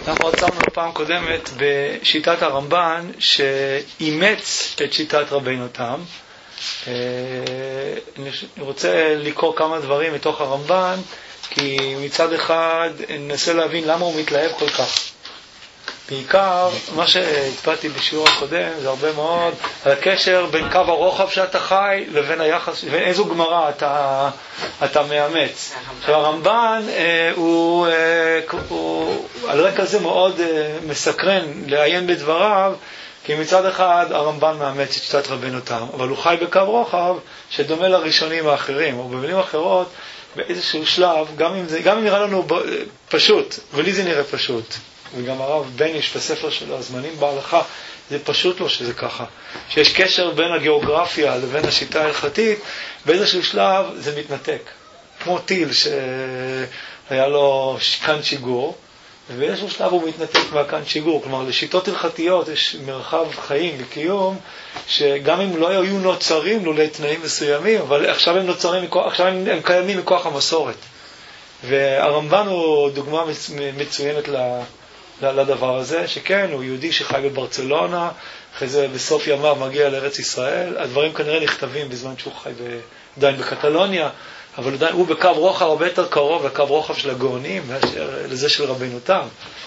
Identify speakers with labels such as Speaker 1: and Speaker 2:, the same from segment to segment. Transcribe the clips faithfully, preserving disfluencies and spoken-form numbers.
Speaker 1: אנחנו עצרנו בפעם קודמת בשיטת הרמב"ן שאימץ את שיטת רבינו תם. אני רוצה לקרוא כמה דברים מתוך הרמב"ן, כי מצד אחד ננסה להבין למה הוא מתלהב כל כך. בעיקר, מה שהצפתי בשיעור הקודם זה הרבה מאוד על הקשר בין קו הרוחב שאתה חי לבין היחס, לבין איזו גמרא אתה, אתה מאמץ. הרמב"ן הוא, הוא על רקע זה מאוד מסקרן לעיין בדבריו, כי מצד אחד הרמב"ן מאמץ את שיטת רבינו תם, אבל הוא חי בקו רוחב שדומה לראשונים האחרים, או במילים אחרות, באיזשהו שלב, גם אם, זה, גם אם נראה לנו פשוט, ולי זה נראה פשוט, וגם הרב בניש בספר שלו, הזמנים בהלכה, זה פשוט לא שזה ככה. שיש קשר בין הגיאוגרפיה לבין השיטה ההלכתית, באיזשהו שלב זה מתנתק. כמו טיל שהיה לו כאן שיגור, ובאיזשהו שלב הוא מתנתק מהכאן שיגור. כלומר, לשיטות הלכתיות יש מרחב חיים וקיום, שגם אם לא היו נוצרים לולי תנאים מסוימים, אבל עכשיו הם נוצרים, עכשיו הם, הם קיימים מכוח המסורת. והרמב"ן הוא דוגמה מצוינת לדבר הזה, שכן, הוא יהודי שחי בברצלונה, אחרי זה בסוף ימיו מגיע לארץ ישראל, הדברים כנראה נכתבים בזמן שהוא חי עדיין בקטלוניה, אבל עדיין הוא בקו רוחב הרבה יותר קרוב לקו רוחב של הגאונים, לזה של רבינו תם.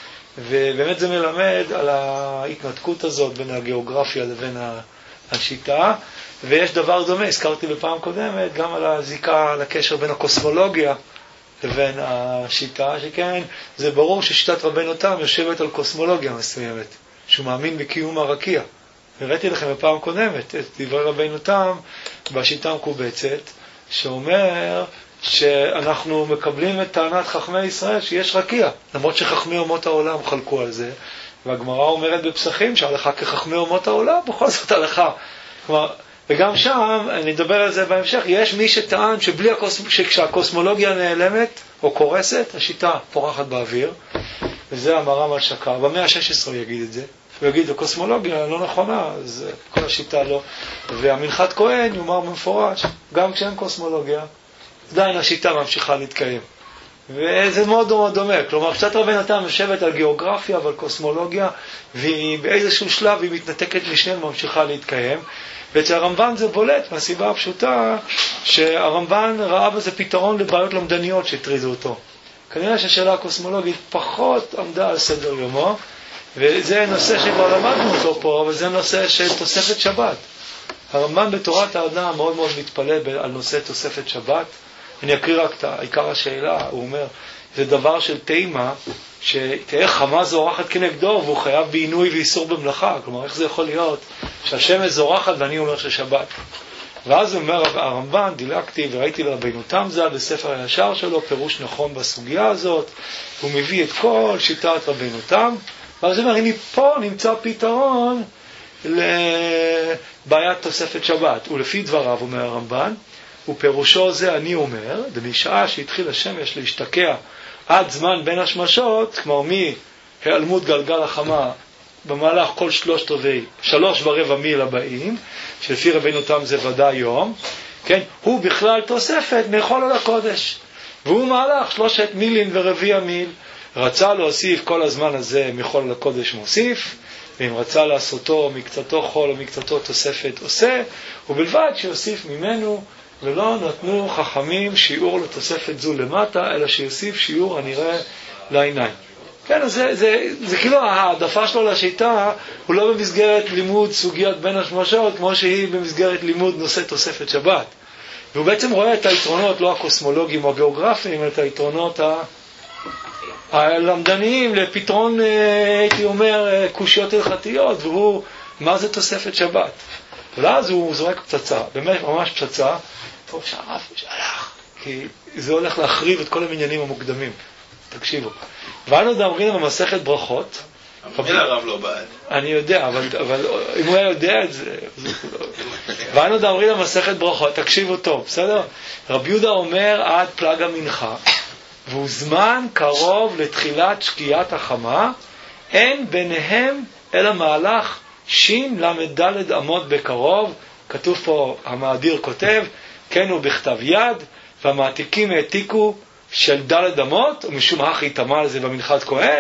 Speaker 1: ובאמת זה מלמד על ההתנתקות הזאת בין הגיאוגרפיה לבין השיטה, ויש דבר דומה, הזכרתי בפעם קודמת, גם על הזיקה, על הקשר בין הקוסמולוגיה לבין השיטה, שכן, זה ברור ששיטת רבינו תם יושבת על קוסמולוגיה מסוימת, שהוא מאמין בקיום הרקיע. הראיתי לכם בפעם קודמת את דברי רבינו תם בשיטה המקובצת, שאומר שאנחנו מקבלים את טענת חכמי ישראל שיש רקיע, למרות שחכמי אומות העולם חלקו על זה, והגמרא אומרת בפסחים שההלכה כחכמי אומות העולם, בכל זאת הלכה. כלומר, וגם שם, אני אדבר על זה בהמשך, יש מי שטען שבלי הקוס... שכשהקוסמולוגיה נעלמת או קורסת, השיטה פורחת באוויר, וזה המר"ם על שקר. במאה ה-שש עשרה הוא יגיד את זה. הוא יגיד, הקוסמולוגיה לא נכונה, אז כל השיטה לא. והמנחת כהן יאמר במפורש, גם כשאין קוסמולוגיה, עדיין השיטה ממשיכה להתקיים. וזה מאוד דומה, דומה. כלומר, שיטת רבינו תם יושבת על גיאוגרפיה ועל קוסמולוגיה, ובאיזשהו שלב היא מתנתקת משניהם וממשיכה להתקיים. ואצל הרמב"ן זה בולט, מהסיבה הפשוטה שהרמב"ן ראה בזה פתרון לבעיות למדניות שהטרידו אותו. כנראה שהשאלה הקוסמולוגית פחות עמדה על סדר יומו, וזה נושא שכבר למדנו אותו פה, אבל זה נושא של תוספת שבת. הרמב"ן בתורת האדם מאוד מאוד מתפלא על נושא תוספת שבת. אני אקריא רק את עיקר השאלה, הוא אומר, זה דבר של תימה, שתהיה חמה זורחת כנגדו, והוא חייב בעינוי ואיסור במלאכה. כלומר, איך זה יכול להיות שהשמש זורחת ואני אומר ששבת? ואז הוא אומר, הרמב"ן, דילגתי וראיתי לרבינו תם ז"ל בספר הישר שלו, פירוש נכון בסוגיה הזאת, הוא מביא את כל שיטת רבינו תם, ואז הוא אומר, הנה פה נמצא פתרון לבעיית תוספת שבת. ולפי דבריו, אומר הרמב"ן, ופירושו זה אני אומר, ומשעה שהתחיל השמש להשתקע עד זמן בין השמשות, כמו מהיעלמות גלגל החמה במהלך כל שלושת רבעי, שלוש ורבע מיל הבאים, שלפי רבינו תם זה ודאי יום, כן? הוא בכלל תוספת מחול על הקודש, והוא מהלך שלושת מילים ורביע מיל. רצה להוסיף כל הזמן הזה מחול על הקודש מוסיף, ואם רצה לעשותו מקצתו חול או מקצתו תוספת עושה, ובלבד שיוסיף ממנו, ולא נתנו חכמים שיעור לתוספת זו למטה, אלא שיוסיף שיעור הנראה לעיניים. כן, אז זה, זה, זה כאילו העדפה שלו לשיטה, הוא לא במסגרת לימוד סוגיית בין השמשות, כמו שהיא במסגרת לימוד נושא תוספת שבת. והוא בעצם רואה את היתרונות, לא הקוסמולוגיים או הגיאוגרפיים, אלא את היתרונות ה... הלמדניים לפתרון, הייתי אומר, קושיות הלכתיות, והוא, מה זה תוספת שבת? ואז הוא זורק פצצה, באמת ממש פצצה, טוב שהרב שהלך, כי זה הולך להחריב את כל המניינים המוקדמים. תקשיבו. ואנו דאמרים במסכת ברכות.
Speaker 2: אבל הרב לא בעד.
Speaker 1: אני יודע, אבל, אבל אם הוא היה יודע את זה, ואנו דאמרים במסכת ברכות, תקשיבו טוב, בסדר? רבי יהודה אומר עד פלג המנחה, והוא זמן קרוב לתחילת שקיעת החמה, אין ביניהם אלא מהלך שין למד דלת אמות בקרוב. כתוב פה, המאדיר כותב, כן הוא בכתב יד, והמעתיקים העתיקו של דלת אמות, ומשום הכי תמה על זה במנחת כהן,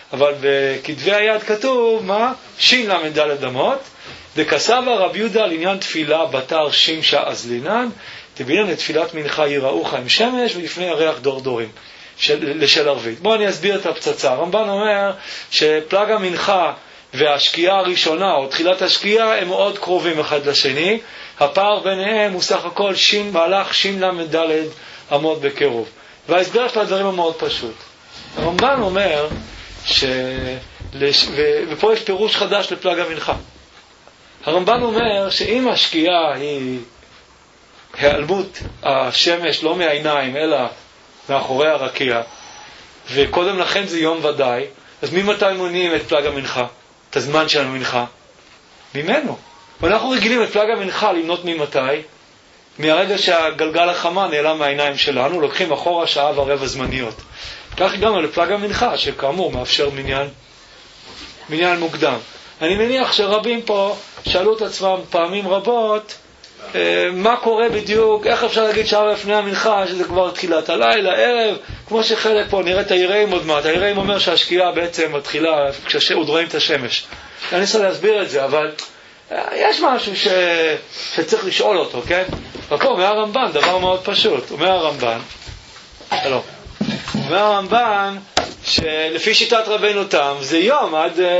Speaker 1: אבל בכתבי היד כתוב, מה? שין למד ד' אמות, דקסבה רבי יהודה לעניין תפילה בתר שימשה אזלינן, תבינן לתפילת מנחה יראוך עם שמש ולפני ירח דור דורים, של, לשל ערבית. בואו אני אסביר את הפצצה. הרמב"ן אומר שפלג המנחה והשקיעה הראשונה, או תחילת השקיעה, הם מאוד קרובים אחד לשני. הפער ביניהם הוא סך הכל שין, מהלך שין למד ד' אמות בקירוב. וההסבר של הדברים הוא מאוד פשוט. הרמב"ן אומר, ש... לש... ו... ופה יש פירוש חדש לפלג המנחה. הרמב"ן אומר שאם השקיעה היא היעלמות השמש לא מהעיניים אלא מאחורי הרקיע, וקודם לכן זה יום ודאי, אז ממתי מונים את פלג המנחה? את הזמן של המנחה? ממנו. ואנחנו רגילים את פלג המנחה למנות ממתי? מהרגע שהגלגל החמה נעלם מהעיניים שלנו, לוקחים אחורה שעה ורבע זמניות. כך הגענו לפלג המנחה, שכאמור מאפשר מניין, מניין מוקדם. אני מניח שרבים פה שאלו את עצמם פעמים רבות, מה קורה בדיוק, איך אפשר להגיד שעה לפני המנחה, שזה כבר תחילת הלילה, ערב, כמו שחלק פה נראה את היראים עוד מעט. היראים אומר שהשקיעה בעצם מתחילה כשעוד רואים את השמש. אני אנסה להסביר את זה, אבל יש משהו ש... שצריך לשאול אותו, כן? ופה אומר הרמב"ן, דבר מאוד פשוט. אומר הרמב"ן, שלום. אומר הרמב"ן, שלפי שיטת רבנו תם, זה יום עד uh,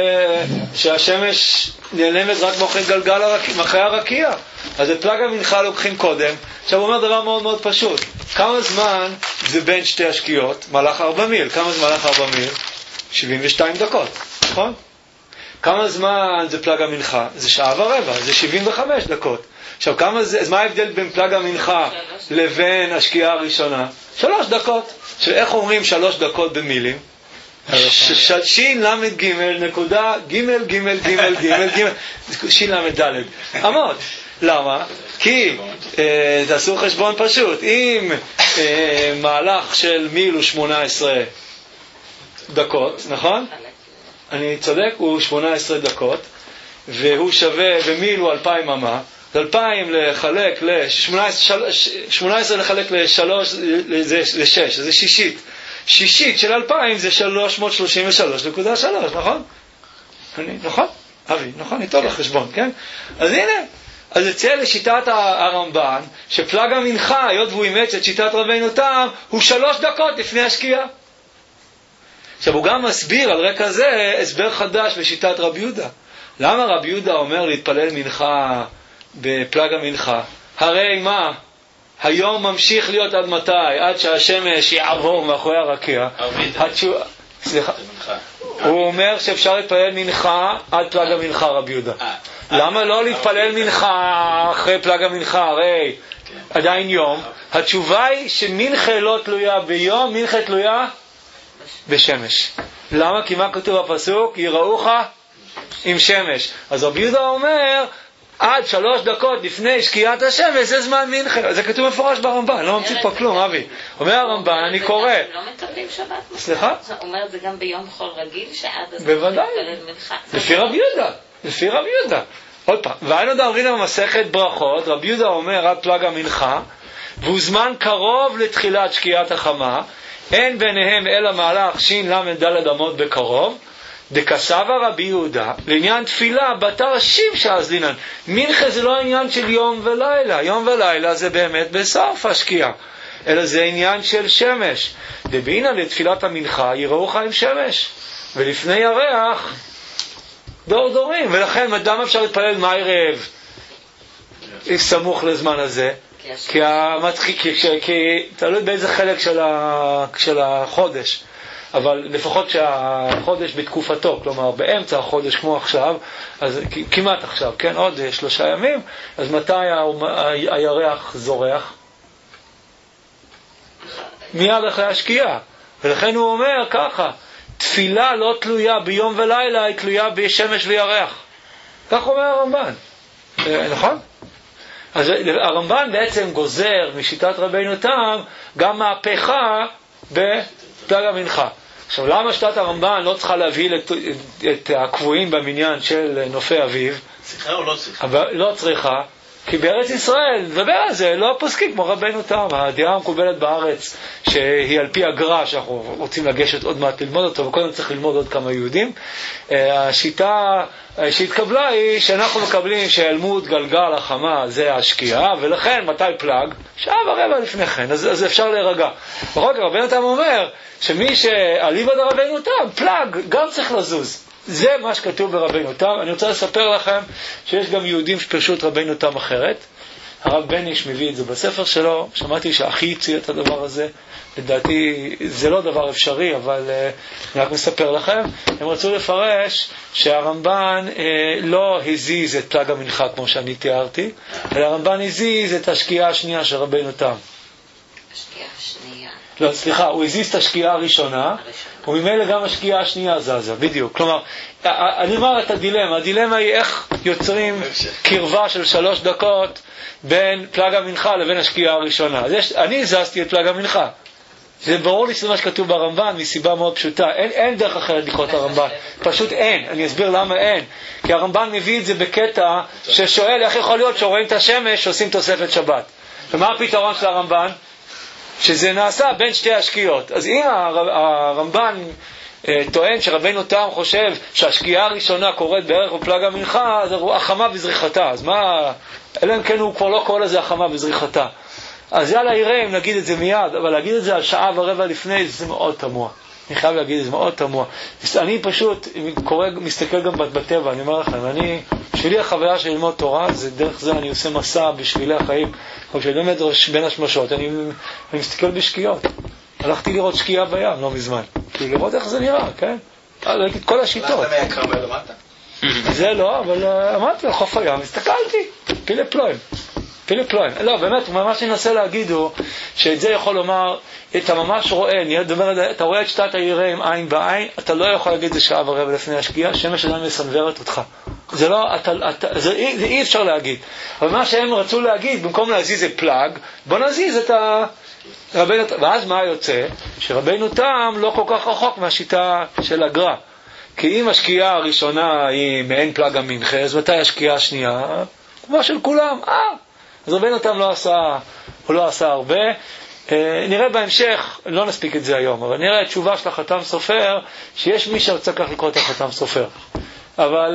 Speaker 1: שהשמש נעלמת רק מאחורי גלגל הרק... מאחורי הרקיע. אז את פלג המנחה לוקחים קודם. עכשיו הוא אומר דבר מאוד מאוד פשוט. כמה זמן זה בין שתי השקיעות? מהלך ארבע מיל. כמה זמן מהלך ארבע מיל? שבעים ושתיים דקות, נכון? כמה זמן זה פלג המנחה? זה שעה ורבע, זה שבעים וחמש דקות. עכשיו, כמה זה, אז מה ההבדל בין פלג המנחה לבין השקיעה הראשונה? שלוש דקות. שאיך אומרים שלוש דקות במילים? שין למד ג' נקודה ג' ג' ג' ג' ג' שין למד ד' אמות. למה? כי אה, תעשו חשבון פשוט. אם אה, מהלך של מיל הוא שמונה עשרה דקות, נכון? אני צודק, הוא שמונה עשרה דקות, והוא שווה, ומיל הוא אלפיים אמה, אלפיים לחלק ל-שמונה עשרה לחלק ל-שלוש, ל-שש, זה שישית. שישית של אלפיים זה שלוש מאות שלושים ושלוש נקודה שלוש, נכון? אני, נכון? אבי, נכון? איתו בחשבון, כן? אז הנה, אז יצא לשיטת הרמב"ן, שפלג המנחה, היות והוא אימץ את שיטת רבנו תם, הוא שלוש דקות לפני השקיעה. עכשיו הוא גם מסביר על רקע זה הסבר חדש לשיטת רבי יהודה. למה רבי יהודה אומר להתפלל מנחה בפלג המנחה? הרי מה? היום ממשיך להיות עד מתי? עד שהשמש יעבור מאחורי הרקיע. התשוע... סליחה. הוא אומר שאפשר להתפלל מנחה עד פלג המנחה, רבי יהודה. למה לא להתפלל מנחה אחרי פלג המנחה? הרי עדיין יום. התשובה היא שמנחה לא תלויה ביום, מנחה תלויה בשמש. למה? כי מה כתוב בפסוק? יראוך עם שמש. אז רבי יהודה אומר עד שלוש דקות לפני שקיעת השמש זה זמן מנחה. זה כתוב מפורש ברמב"ן, לא ממציא פה כלום, אבי. אומר הרמב"ן, אני קורא.
Speaker 3: לא מקבלים שבת?
Speaker 1: סליחה?
Speaker 3: זאת אומרת, זה גם ביום חול רגיל שעד אז
Speaker 1: בוודאי.
Speaker 3: מתפלל מנחה.
Speaker 1: לפי רבי יהודה. לפי רבי יהודה. עוד פעם. והיינו דברים במסכת ברכות, רבי יהודה אומר עד פלג המנחה, והוא זמן קרוב לתחילת שקיעת החמה, אין ביניהם אלא מהלך שין למד ד' אמות בקרוב, דקסבה רבי יהודה לעניין תפילה בתר שימשה אזלינן. מנחה זה לא עניין של יום ולילה, יום ולילה זה באמת בסוף השקיעה, אלא זה עניין של שמש. דבעינן לתפילת המנחה יראוך עם שמש, ולפני ירח דור דורים. ולכן אדם אפשר להתפלל מערב סמוך לזמן הזה, כי המתחיל, כי, כי, כי תלוי באיזה חלק של, ה, של החודש, אבל לפחות שהחודש בתקופתו, כלומר באמצע החודש כמו עכשיו, אז כמעט עכשיו, כן, עוד שלושה ימים, אז מתי ה, הירח זורח? מיד אחרי השקיעה. ולכן הוא אומר ככה, תפילה לא תלויה ביום ולילה, היא תלויה בשמש וירח. כך אומר הרמב"ן, נכון? אז הרמב"ן בעצם גוזר משיטת רבנו תם גם מהפכה בפלג המנחה. עכשיו, למה שיטת הרמב"ן לא צריכה להביא את, את הקבועים במניין של נופי אביב?
Speaker 2: צריכה או לא צריכה?
Speaker 1: אבל לא צריכה, כי בארץ ישראל, נדבר על זה, לא פוסקים כמו רבנו תם. הדעה המקובלת בארץ, שהיא על פי הגר"א, שאנחנו רוצים לגשת עוד מעט ללמוד אותו, וקודם צריך ללמוד עוד כמה יהודים. השיטה שהתקבלה היא שאנחנו מקבלים שהיעלמות גלגל החמה זה השקיעה, ולכן מתי פלאג? שעה ורבע לפני כן, אז, אז אפשר להירגע. בכל כך רבנו תם אומר שמי שעליבא דרבנו תם, פלאג, גם צריך לזוז. זה מה שכתוב ברבנו תם. אני רוצה לספר לכם שיש גם יהודים שפרשו את רבנו תם אחרת. הרב בניש מביא את זה בספר שלו. שמעתי שאחי הציע את הדבר הזה. לדעתי זה לא דבר אפשרי, אבל uh, אני רק מספר לכם. הם רצו לפרש שהרמב"ן uh, לא הזיז את פלג המנחה כמו שאני תיארתי, אלא הרמב"ן הזיז את השקיעה השנייה של רבנו תם.
Speaker 3: השקיעה השנייה. לא,
Speaker 1: סליחה, הוא הזיז את השקיעה הראשונה, וממילא גם השקיעה השנייה זזה, בדיוק. כלומר, אני אומר את הדילמה. הדילמה היא איך יוצרים קרבה של שלוש דקות בין פלג המנחה לבין השקיעה הראשונה. אז יש, אני הזזתי את פלג המנחה. זה ברור לי שזה מה שכתוב ברמב"ן, מסיבה מאוד פשוטה. אין, אין דרך אחרת לקרוא את הרמב"ן. פשוט אין. אני אסביר למה אין. כי הרמב"ן מביא את זה בקטע ששואל איך יכול להיות שרואים את השמש שעושים תוספת שבת. ומה הפתרון של הרמב"ן? שזה נעשה בין שתי השקיעות. אז אם הרמב"ן טוען שרבנו תם חושב שהשקיעה הראשונה קורית בערך בפלג המנחה, אז הוא החמה בזריחתה. אז מה, אלא אם כן הוא כבר לא קורא לזה החמה בזריחתה. אז יאללה יראה אם נגיד את זה מיד, אבל להגיד את זה על שעה ורבע לפני, זה מאוד תמוה. אני חייב להגיד את זה מאוד תמוה. אני פשוט קורא, מסתכל גם בטבע, אני אומר לכם, אני, בשבילי החוויה של ללמוד תורה, זה דרך זה אני עושה מסע בשבילי החיים. כשאני לומד בין השמשות, אני, אני מסתכל בשקיעות. הלכתי לראות שקיעה בים, לא מזמן. כי לראות איך זה נראה, כן? ראיתי את כל השיטות.
Speaker 2: הלכת מהקרמל למטה?
Speaker 1: זה לא, אבל אמרתי על חוף הים, הסתכלתי, פילי פלואים. פילי פלואים. לא, באמת, מה שאני מנסה להגיד הוא, שאת זה יכול לומר, אתה ממש רואה, אתה רואה את שתת היראים עין בעין, אתה לא יכול להגיד זה שעה ורבע לפני השקיעה, שמש עדיין מסנוורת אותך. זה לא, אתה, אתה, זה, זה אי אפשר להגיד. אבל מה שהם רצו להגיד, במקום להזיז את פלאג, בוא נזיז את ה... רבנו, ואז מה יוצא? שרבנו תם לא כל כך רחוק מהשיטה של הגר"א. כי אם השקיעה הראשונה היא מעין פלאג המנחה, אז מתי השקיעה השנייה? כמו של כולם, אה! אז רבנו תם לא עשה, הוא לא עשה הרבה. אה, נראה בהמשך, לא נספיק את זה היום, אבל נראה תשובה של החתם סופר, שיש מי שרצה כך לקרוא את החתם סופר. אבל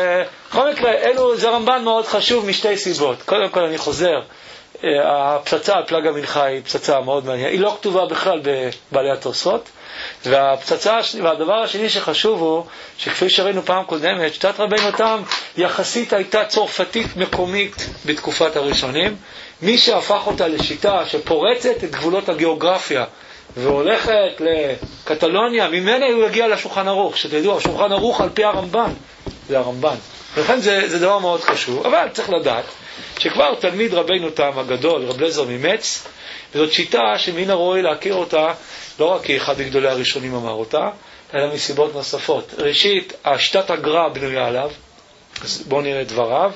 Speaker 1: בכל uh, מקרה, אלו, זה רמב"ן מאוד חשוב משתי סיבות. קודם כל אני חוזר, uh, הפצצה על פלג המנחה היא פצצה מאוד מעניינת. היא לא כתובה בכלל בבעלי התוספות. והפצצה, והדבר השני שחשוב הוא, שכפי שראינו פעם קודמת, שיטת רבנו תם יחסית הייתה צרפתית מקומית בתקופת הראשונים. מי שהפך אותה לשיטה שפורצת את גבולות הגיאוגרפיה, והולכת לקטלוניה, ממנה הוא יגיע לשולחן ערוך. שתדעו, השולחן ערוך על פי הרמב"ן, זה הרמב"ן. ולכן זה, זה דבר מאוד חשוב. אבל צריך לדעת שכבר תלמיד רבנו תם הגדול, רב לזר ממץ, וזאת שיטה שמן הראוי להכיר אותה, לא רק כי אחד מגדולי הראשונים אמר אותה, אלא מסיבות נוספות. ראשית, השיטת הגר"א בנויה עליו, אז בואו נראה את דבריו.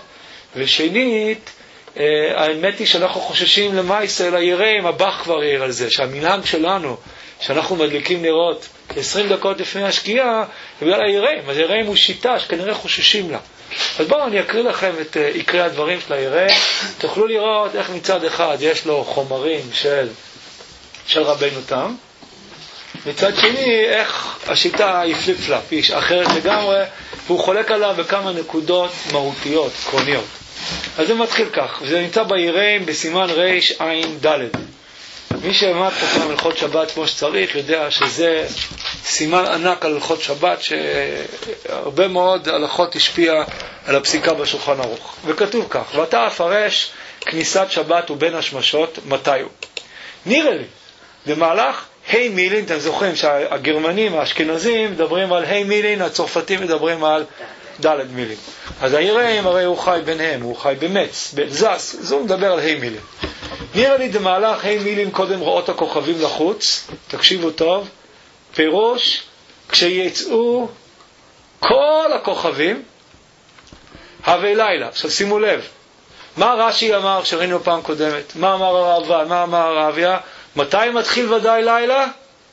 Speaker 1: ושנית, האמת היא שאנחנו חוששים למעשה ליראים, הבח כבר יראה על זה, שהמנהג שלנו, שאנחנו מדליקים נרות עשרים דקות לפני השקיעה, בגלל היראים. אז היראים הוא שיטה שכנראה חוששים לה. אז בואו אני אקריא לכם את עיקרי הדברים של היראים. תוכלו לראות איך מצד אחד יש לו חומרים של, של רבנו תם, מצד שני איך השיטה היא פליפ פלאפ, היא אחרת לגמרי, והוא חולק עליו בכמה נקודות מהותיות, קרוניות. אז זה מתחיל כך, וזה נמצא ביראים בסימן רש עין ד'. מי שלמד פה פעם הלכות שבת כמו שצריך יודע שזה סימן ענק על הלכות שבת, שהרבה מאוד הלכות השפיע על הפסיקה בשולחן ערוך. וכתוב כך, ואתה אפרש כניסת שבת ובין השמשות, מתי הוא? נראה לי, במהלך היי מילין, אתם זוכרים שהגרמנים, האשכנזים מדברים על היי מילין, הצרפתים מדברים על ד' מילין. אז היראים הרי הוא חי ביניהם, הוא חי במץ, באלזס, אז הוא מדבר על היי מילין. נראה לי במהלך היי מילין קודם רואות הכוכבים לחוץ, תקשיבו טוב, פירוש, כשיצאו כל הכוכבים, הווי לילה. עכשיו שימו לב, מה רש"י אמר שראינו פעם קודמת? מה אמר הרעב"ן? מה אמר הרעביה? מתי מתחיל ודאי לילה?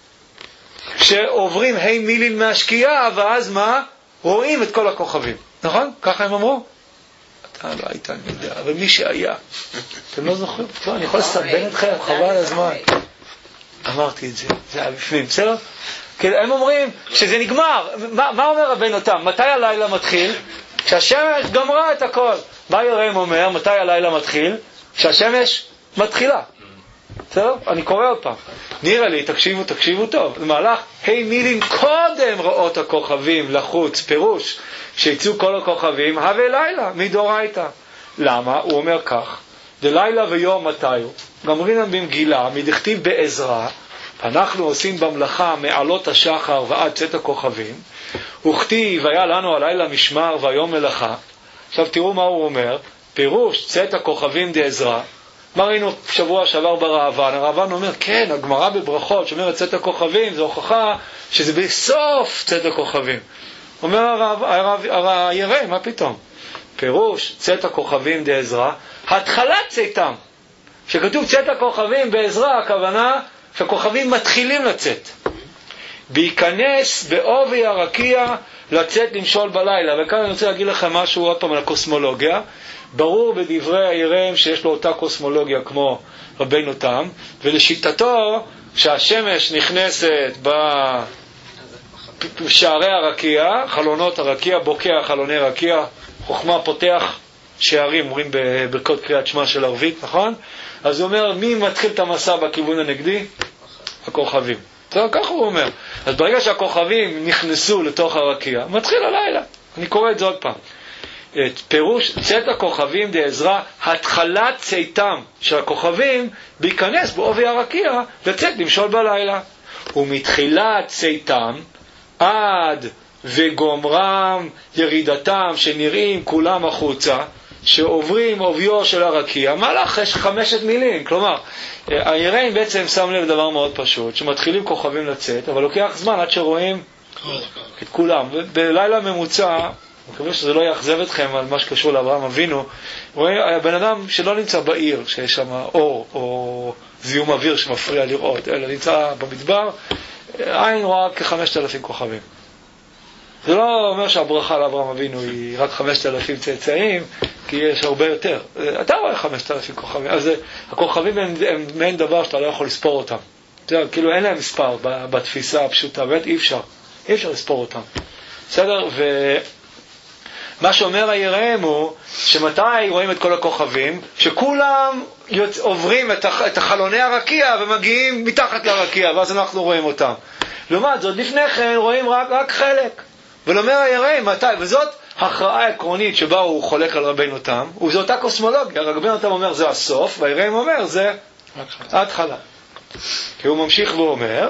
Speaker 1: כשעוברים היי מילין מהשקיעה, ואז מה? רואים את כל הכוכבים. נכון? ככה הם אמרו? לא הייתה, אני יודע, אבל מי שהיה, אתם לא זוכרים? לא, אני יכול לסבן אתכם, חבל על הזמן. אמרתי את זה, זה היה בפנים, בסדר? הם אומרים שזה נגמר. מה, מה אומר רבנו תם? מתי הלילה מתחיל? כשהשמש גמרה את הכל. מה ירם אומר? מתי הלילה מתחיל? כשהשמש מתחילה. בסדר? אני קורא עוד פעם. נראה לי, תקשיבו, תקשיבו טוב. במהלך, היי מילים קודם ראות הכוכבים לחוץ, פירוש, שיצאו כל הכוכבים, הווה לילה, מדורייתא. למה? הוא אומר כך, דלילה ויום מתי הוא? גמרינן במגילה, מדכתיב בעזרא, אנחנו עושים במלאכה מעלות השחר ועד צאת הכוכבים, וכתיב היה לנו הלילה משמר והיום מלאכה. עכשיו תראו מה הוא אומר, פירוש צאת הכוכבים דעזרא, מה ראינו שבוע שעבר ברעבן? הרעבן אומר, כן, הגמרא בברכות שאומרת צאת הכוכבים, זו הוכחה שזה בסוף צאת הכוכבים. אומר הרב, הרב, הרב ירא, מה פתאום? פירוש צאת הכוכבים דעזרא, התחלת צאתם. שכתוב צאת הכוכבים בעזרא, הכוונה שהכוכבים מתחילים לצאת. בהיכנס בעובי הרקיע לצאת למשול בלילה. וכאן אני רוצה להגיד לכם משהו עוד פעם על הקוסמולוגיה. ברור בדברי הירם שיש לו אותה קוסמולוגיה כמו רבנו תם, ולשיטתו שהשמש נכנסת בשערי הרקיע, חלונות הרקיע, בוקע חלוני רקיע, חוכמה פותח שערים, אומרים בברכות קריאת שמע של ערבית, נכון? אז הוא אומר, מי מתחיל את המסע בכיוון הנגדי? הכוכבים. זה ככה הוא אומר. אז ברגע שהכוכבים נכנסו לתוך הרקיע, מתחיל הלילה. אני קורא את זה עוד פעם. את פירוש צאת הכוכבים דעזרא, התחלת צאתם של הכוכבים להיכנס בעובי הרקיע לצאת למשול בלילה. ומתחילת צאתם עד וגומרם ירידתם שנראים כולם החוצה, שעוברים עוביו של הרקיע, מהלך יש חמשת מילים. כלומר, היראים בעצם שם לב דבר מאוד פשוט, שמתחילים כוכבים לצאת, אבל לוקח זמן עד שרואים את כולם. בלילה ממוצע, אני מקווה שזה לא יאכזב אתכם על מה שקשור לאברהם אבינו, רואה בן אדם שלא נמצא בעיר, שיש שם אור או זיהום אוויר שמפריע לראות, אלא נמצא במדבר, עין רואה כחמשת אלפים כוכבים. זה לא אומר שהברכה לאברהם אבינו היא רק חמשת אלפים צאצאים, כי יש הרבה יותר. אתה רואה חמשת אלפים כוכבים. אז הכוכבים הם, הם מעין דבר שאתה לא יכול לספור אותם. זה, כאילו אין להם מספר בתפיסה הפשוטה, באמת אי אפשר. אי אפשר לספור אותם. בסדר? ומה שאומר הירם הוא שמתי רואים את כל הכוכבים? שכולם יוצ... עוברים את, הח... את החלוני הרקיע ומגיעים מתחת לרקיע, ואז אנחנו רואים אותם. לעומת זאת, לפני כן רואים רק, רק חלק. ולאמר הירם, מתי? וזאת הכרעה עקרונית שבה הוא חולק על רבנו תם, וזו אותה קוסמולוגיה. רבנו תם אומר זה הסוף, והירם אומר זה ההתחלה. כי הוא ממשיך ואומר,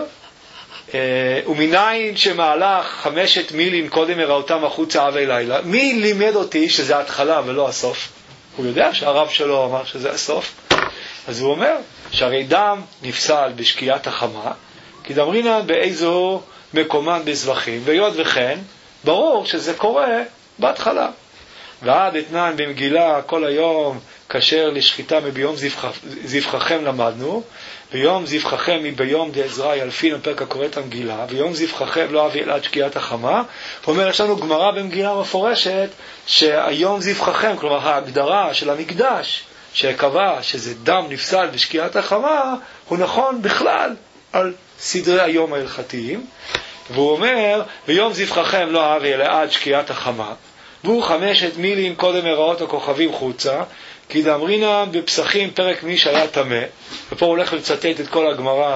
Speaker 1: ומניין שמהלך חמשת מילים קודם הראותם החוצה עבי לילה, מי לימד אותי שזה ההתחלה ולא הסוף? הוא יודע שהרב שלו אמר שזה הסוף. אז הוא אומר שהרי דם נפסל בשקיעת החמה, כי דמרינן באיזו מקומן בזבחים, והיות וכן, ברור שזה קורה בהתחלה. ועד אתנן במגילה כל היום כשר לשחיטה מביום זבחכם למדנו, ויום זבחכם מביום דעזרא ילפין, הפרק הקורא את המגילה, ויום זבחכם לא אבי אלעד שקיעת החמה. הוא אומר, יש לנו גמרא במגילה מפורשת, שהיום זבחכם, כלומר ההגדרה של המקדש, שקבע שזה דם נפסל בשקיעת החמה, הוא נכון בכלל על סדרי היום ההלכתיים. והוא אומר, ויום זבחכם לא אבי אלעד שקיעת החמה, והוא חמשת מילים קודם הראות הכוכבים חוצה, כי דאמרינן בפסחים פרק מי שהיה טמא, ופה הוא הולך לצטט את כל הגמרא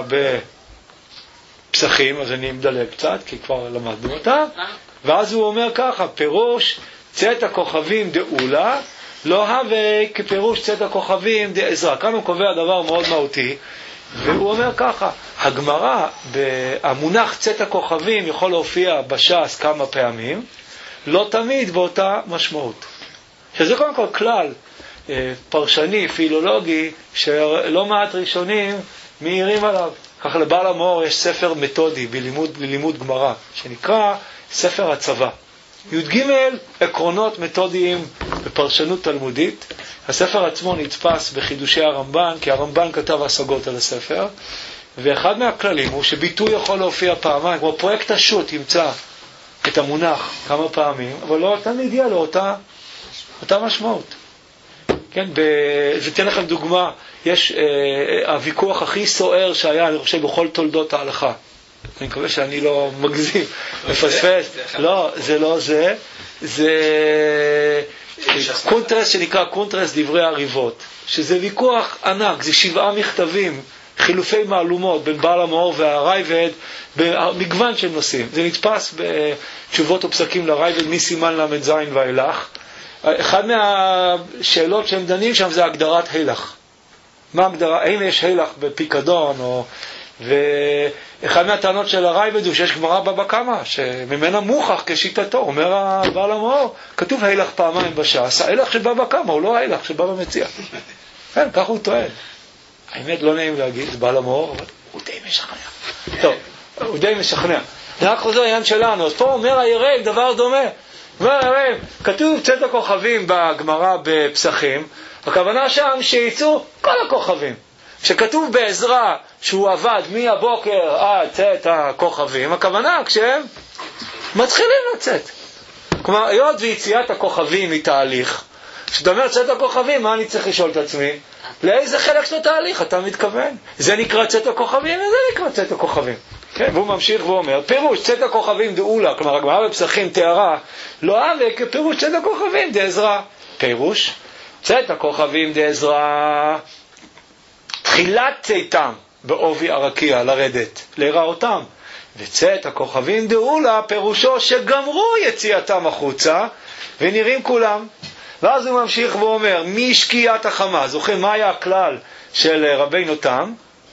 Speaker 1: בפסחים, אז אני מדלג קצת, כי כבר למדנו אותה, ואז הוא אומר ככה, פירוש צאת הכוכבים דאולה, לא הווה כפירוש צאת הכוכבים דעזרא. כאן הוא קובע דבר מאוד מהותי, והוא אומר ככה, הגמרא, המונח צאת הכוכבים יכול להופיע בש"ס כמה פעמים, לא תמיד באותה משמעות. שזה קודם כל כלל פרשני, פילולוגי, שלא מעט ראשונים מעירים עליו. ככה לבעל המאור יש ספר מתודי בלימוד, בלימוד גמרא, שנקרא ספר הצבא. י"ג עקרונות מתודיים בפרשנות תלמודית. הספר עצמו נתפס בחידושי הרמב"ן, כי הרמב"ן כתב השגות על הספר, ואחד מהכללים הוא שביטוי יכול להופיע פעמיים, כמו פרויקט השו"ת ימצא את המונח כמה פעמים, אבל לא תמיד יהיה לו אותה, אותה משמעות. כן, ותן לכם דוגמה, יש אה, הוויכוח הכי סוער שהיה, אני חושב, בכל תולדות ההלכה. אני מקווה שאני לא מגזים, מפספס. לא, זה לא זה. זה קונטרס שנקרא קונטרס דברי הריבות, שזה ויכוח ענק, זה שבעה מכתבים, חילופי מהלומות בין בעל המאור והרייבד, במגוון של נושאים. זה נתפס בתשובות ופסקים לרייבד מסימן למד זין ואילך. אחד מהשאלות שהם דנים שם זה הגדרת הילך. מה הגדרה? האם יש הילך בפיקדון? או... ואחד מהטענות של הרייבד הוא שיש גמרא בבא קמא, שממנה מוכח כשיטתו, אומר הבעל המאור, כתוב הילך פעמיים בש"ס, ההילך של בבא קמא הוא לא ההילך של בבא מציע. כן, כך הוא טוען. האמת לא נעים להגיד, זה בעל המאור, אבל הוא די משכנע. טוב, הוא די משכנע. זה רק חוזר העניין שלנו, אז פה אומר היראים דבר דומה. אומר היראים, כתוב צאת הכוכבים בגמרא בפסחים, הכוונה שם שיצאו כל הכוכבים. כשכתוב בעזרא שהוא עבד מהבוקר עד צאת הכוכבים, הכוונה כשהם מתחילים לצאת. כלומר, היות ויציאת הכוכבים היא תהליך, כשאתה אומר צאת הכוכבים, מה אני צריך לשאול את עצמי? לאיזה חלק של התהליך אתה מתכוון? זה נקרא צאת הכוכבים וזה נקרא צאת הכוכבים. כן, והוא ממשיך ואומר, פירוש צאת הכוכבים דאולה, כלומר הגמרא בפסחים תיארה, לא אהבה כפירוש צאת הכוכבים דעזרא. פירוש צאת הכוכבים דעזרא, תחילת צאתם בעובי הרקיע לרדת, להיראותם. וצאת הכוכבים דאולה, פירושו שגמרו יציאתם החוצה ונראים כולם. ואז הוא ממשיך ואומר, משקיעת החמה, זוכרים מה היה הכלל של רבינו תם?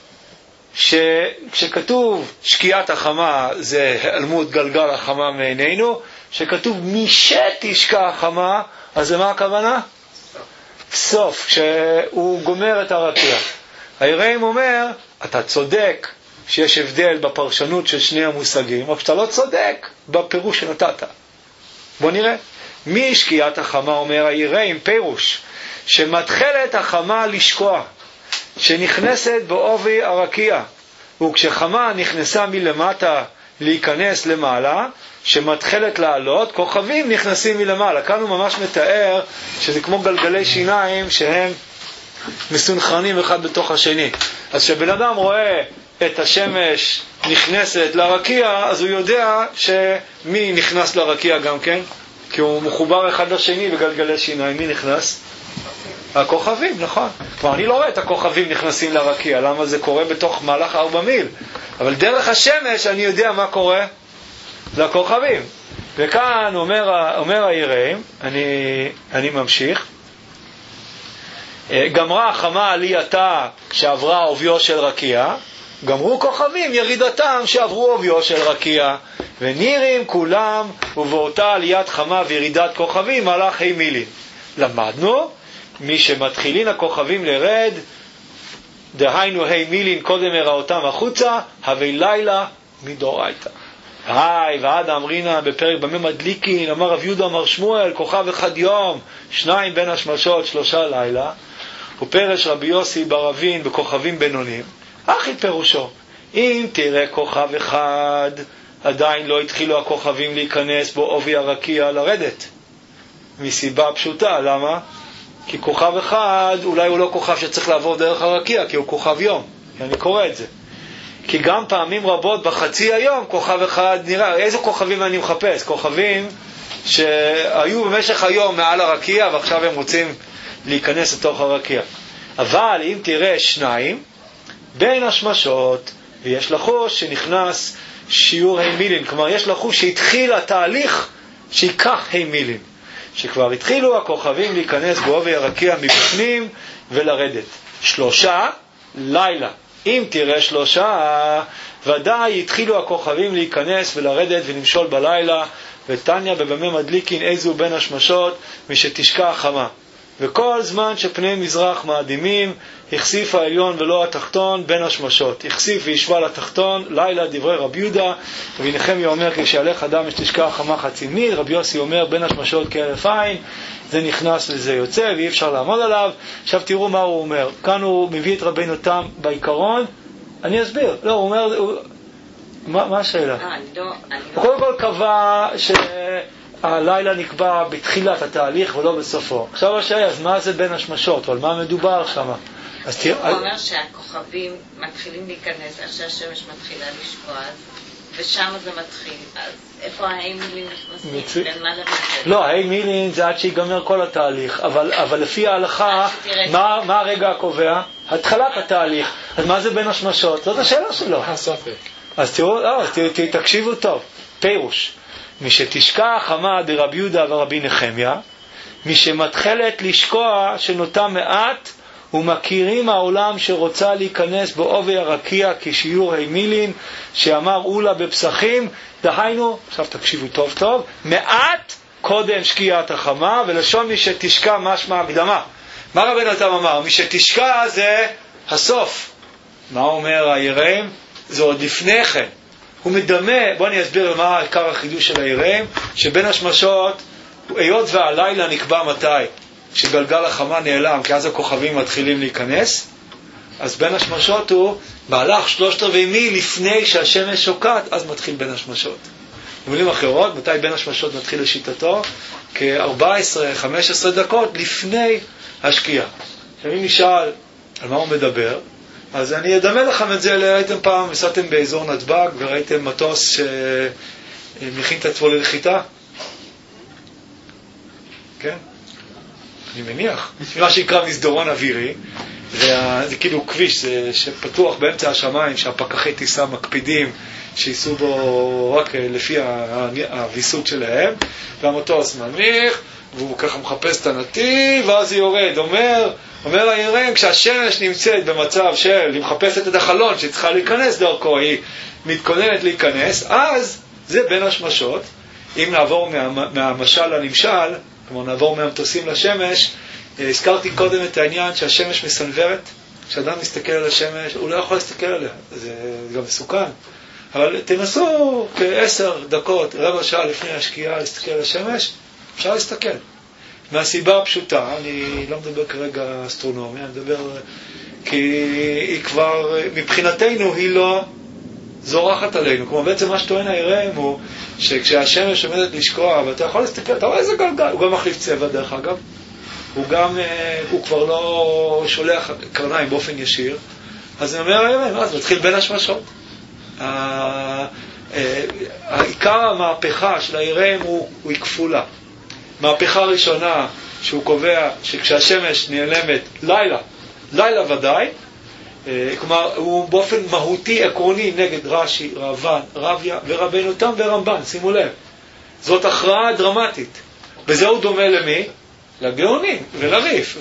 Speaker 1: שכשכתוב שקיעת החמה זה היעלמות גלגל החמה מעינינו, שכתוב משתשקע החמה, אז זה מה הכוונה? סוף, כשהוא גומר את הרקיע. היראים אומר, אתה צודק שיש הבדל בפרשנות של שני המושגים, אבל שאתה לא צודק בפירוש שנתת. בוא נראה. מי שקיעת החמה, אומר היראים, פירוש, שמתחלת החמה לשקוע, שנכנסת בעובי הרקיע, וכשחמה נכנסה מלמטה להיכנס למעלה, שמתחלת לעלות, כוכבים נכנסים מלמעלה. כאן הוא ממש מתאר שזה כמו גלגלי שיניים שהם מסונכרנים אחד בתוך השני. אז כשבן אדם רואה את השמש נכנסת לרקיע, אז הוא יודע שמי נכנס לרקיע גם כן, כי הוא מחובר אחד לשני בגלגלי שיניים. מי נכנס? הכוכבים, נכון. כלומר, אני לא רואה את הכוכבים נכנסים לרקיע, למה זה קורה בתוך מהלך ארבע מיל. אבל דרך השמש אני יודע מה קורה לכוכבים. וכאן אומר, אומר היראים, אני, אני ממשיך, גמרה החמה עלייתה שעברה עוביו של רקיע, גמרו כוכבים ירידתם שעברו עוביו של רקיע, ונראים כולם ובאותה עליית חמה וירידת כוכבים הלך ה' מילין. למדנו, מי שמתחילין הכוכבים לרד, דהיינו ה' מילין קודם הראותם החוצה, הווי לילה מדאורייתא. היי, ועד אמרינה בפרק במה מדליקין, אמר רב יהודה אמר שמואל, כוכב אחד יום, שניים בין השמשות, שלושה לילה. ופרש רבי יוסי ברבין בכוכבים בינונים. אחי פירושו, אם תראה כוכב אחד, עדיין לא התחילו הכוכבים להיכנס בו עובי הרקיע לרדת. מסיבה פשוטה, למה? כי כוכב אחד, אולי הוא לא כוכב שצריך לעבור דרך הרקיע, כי הוא כוכב יום. אני קורא את זה. כי גם פעמים רבות בחצי היום כוכב אחד נראה, איזה כוכבים אני מחפש? כוכבים שהיו במשך היום מעל הרקיע ועכשיו הם רוצים להיכנס לתוך הרקיע. אבל אם תראה שניים בין השמשות, ויש לחוש שנכנס שיעור המילין, כלומר יש לחוש שהתחיל התהליך שיקח המילין, שכבר התחילו הכוכבים להיכנס בעובי הרקיע מבפנים ולרדת. שלושה לילה, אם תראה שלושה, ודאי התחילו הכוכבים להיכנס ולרדת ולמשול בלילה. ותניה בבמה מדליקין איזו בין השמשות משתשקע החמה. וכל זמן שפני מזרח מאדימים, החשיף העליון ולא התחתון בין השמשות. החשיף וישבה לתחתון, לילה דברי רבי יהודה, ונחמיה אומר כשהלך אדם שתשקע החמה חצי מיל, רבי יוסי אומר בין השמשות כהרף עין, זה נכנס וזה יוצא ואי אפשר לעמוד עליו. עכשיו תראו מה הוא אומר. כאן הוא מביא את רבינו תם בעיקרון. אני אסביר. לא, הוא אומר, הוא... מה, מה השאלה? הוא קודם כל קבע הלילה נקבע בתחילת התהליך ולא בסופו. עכשיו השאלה, אז מה זה בין השמשות? או על מה מדובר שם?
Speaker 3: אז תראה... הוא אומר שהכוכבים מתחילים להיכנס, איך שהשמש מתחילה לשקוע, ושם זה מתחיל. אז איפה האימילין נכנסים? בין מה לבין?
Speaker 1: לא, האימילין זה עד שיגמר כל התהליך, אבל, אבל לפי ההלכה, מה, מה הרגע הקובע? התחלת התהליך. אז מה זה בין השמשות? זאת השאלה שלו. אז תראו, לא, אז תקשיבו טוב. פירוש. מי שתשקע חמה דרבי יהודה ורבי נחמיה, מי שמתחלת לשקוע שנוטה מעט, ומכירים העולם שרוצה להיכנס בעובי הרקיע כשיעור הימילין, שאמר אולה בפסחים, דהיינו, עכשיו תקשיבו טוב טוב, מעט קודם שקיעת החמה, ולשון מי שתשקע משמע הקדמה. מה רבי נתן אמר? מי שתשקע זה הסוף. מה אומר היראים? זה עוד לפני כן. הוא מדמה, בוא אני אסביר מה עיקר החידוש של היראים, שבין השמשות, היות והלילה נקבע מתי? שגלגל החמה נעלם, כי אז הכוכבים מתחילים להיכנס, אז בין השמשות הוא מהלך שלושת רבעי מיל לפני שהשמש שוקעת, אז מתחיל בין השמשות. במילים אחרות, מתי בין השמשות מתחיל לשיטתו? כ-ארבע עשרה חמש עשרה דקות לפני השקיעה. עכשיו אם נשאל על מה הוא מדבר, אז אני אדמה לכם את זה, ראיתם פעם, נסעתם באזור נתב"ג וראיתם מטוס שמכין את עצמו לנחיתה? כן? אני מניח, מה שיקרא מסדרון אווירי, זה, זה כאילו כביש זה, שפתוח באמצע השמיים, שהפקחי טיסה מקפידים שייסעו בו רק לפי הוויסות שלהם, והמטוס מניח, והוא ככה מחפש את הנתיב, ואז היא יורד, אומר, אומר היראים, כשהשמש נמצאת במצב של, היא מחפשת את החלון שצריכה להיכנס דרכו, היא מתכוננת להיכנס, אז זה בין השמשות. אם נעבור מה, מהמשל לנמשל, כמו נעבור מהמטוסים לשמש, הזכרתי קודם את העניין שהשמש מסנוורת, כשאדם מסתכל על השמש, הוא לא יכול להסתכל עליה, זה גם מסוכן. אבל תנסו כעשר דקות, רבע שעה לפני השקיעה להסתכל על השמש, אפשר להסתכל. מהסיבה הפשוטה, אני לא מדבר כרגע אסטרונומיה, אני מדבר כי היא כבר, מבחינתנו היא לא זורחת עלינו. כמו בעצם מה שטוען היראים הוא שכשהשמש עומדת לשקוע, ואתה יכול להסתכל, אתה רואה איזה גלגל, הוא גם מחליף צבע דרך אגב, הוא גם, הוא כבר לא שולח קרניים באופן ישיר, אז אני אומר היראים, אז מתחיל בין השמשות. העיקר המהפכה של היראים הוא, הוא כפולה. מהפכה ראשונה שהוא קובע שכשהשמש נעלמת לילה, לילה ודאי, כלומר הוא באופן מהותי עקרוני נגד רש"י, רבן, רביה ורבנו תם ורמב"ן, שימו לב, זאת הכרעה דרמטית. בזה הוא דומה למי? לגאונים ולריף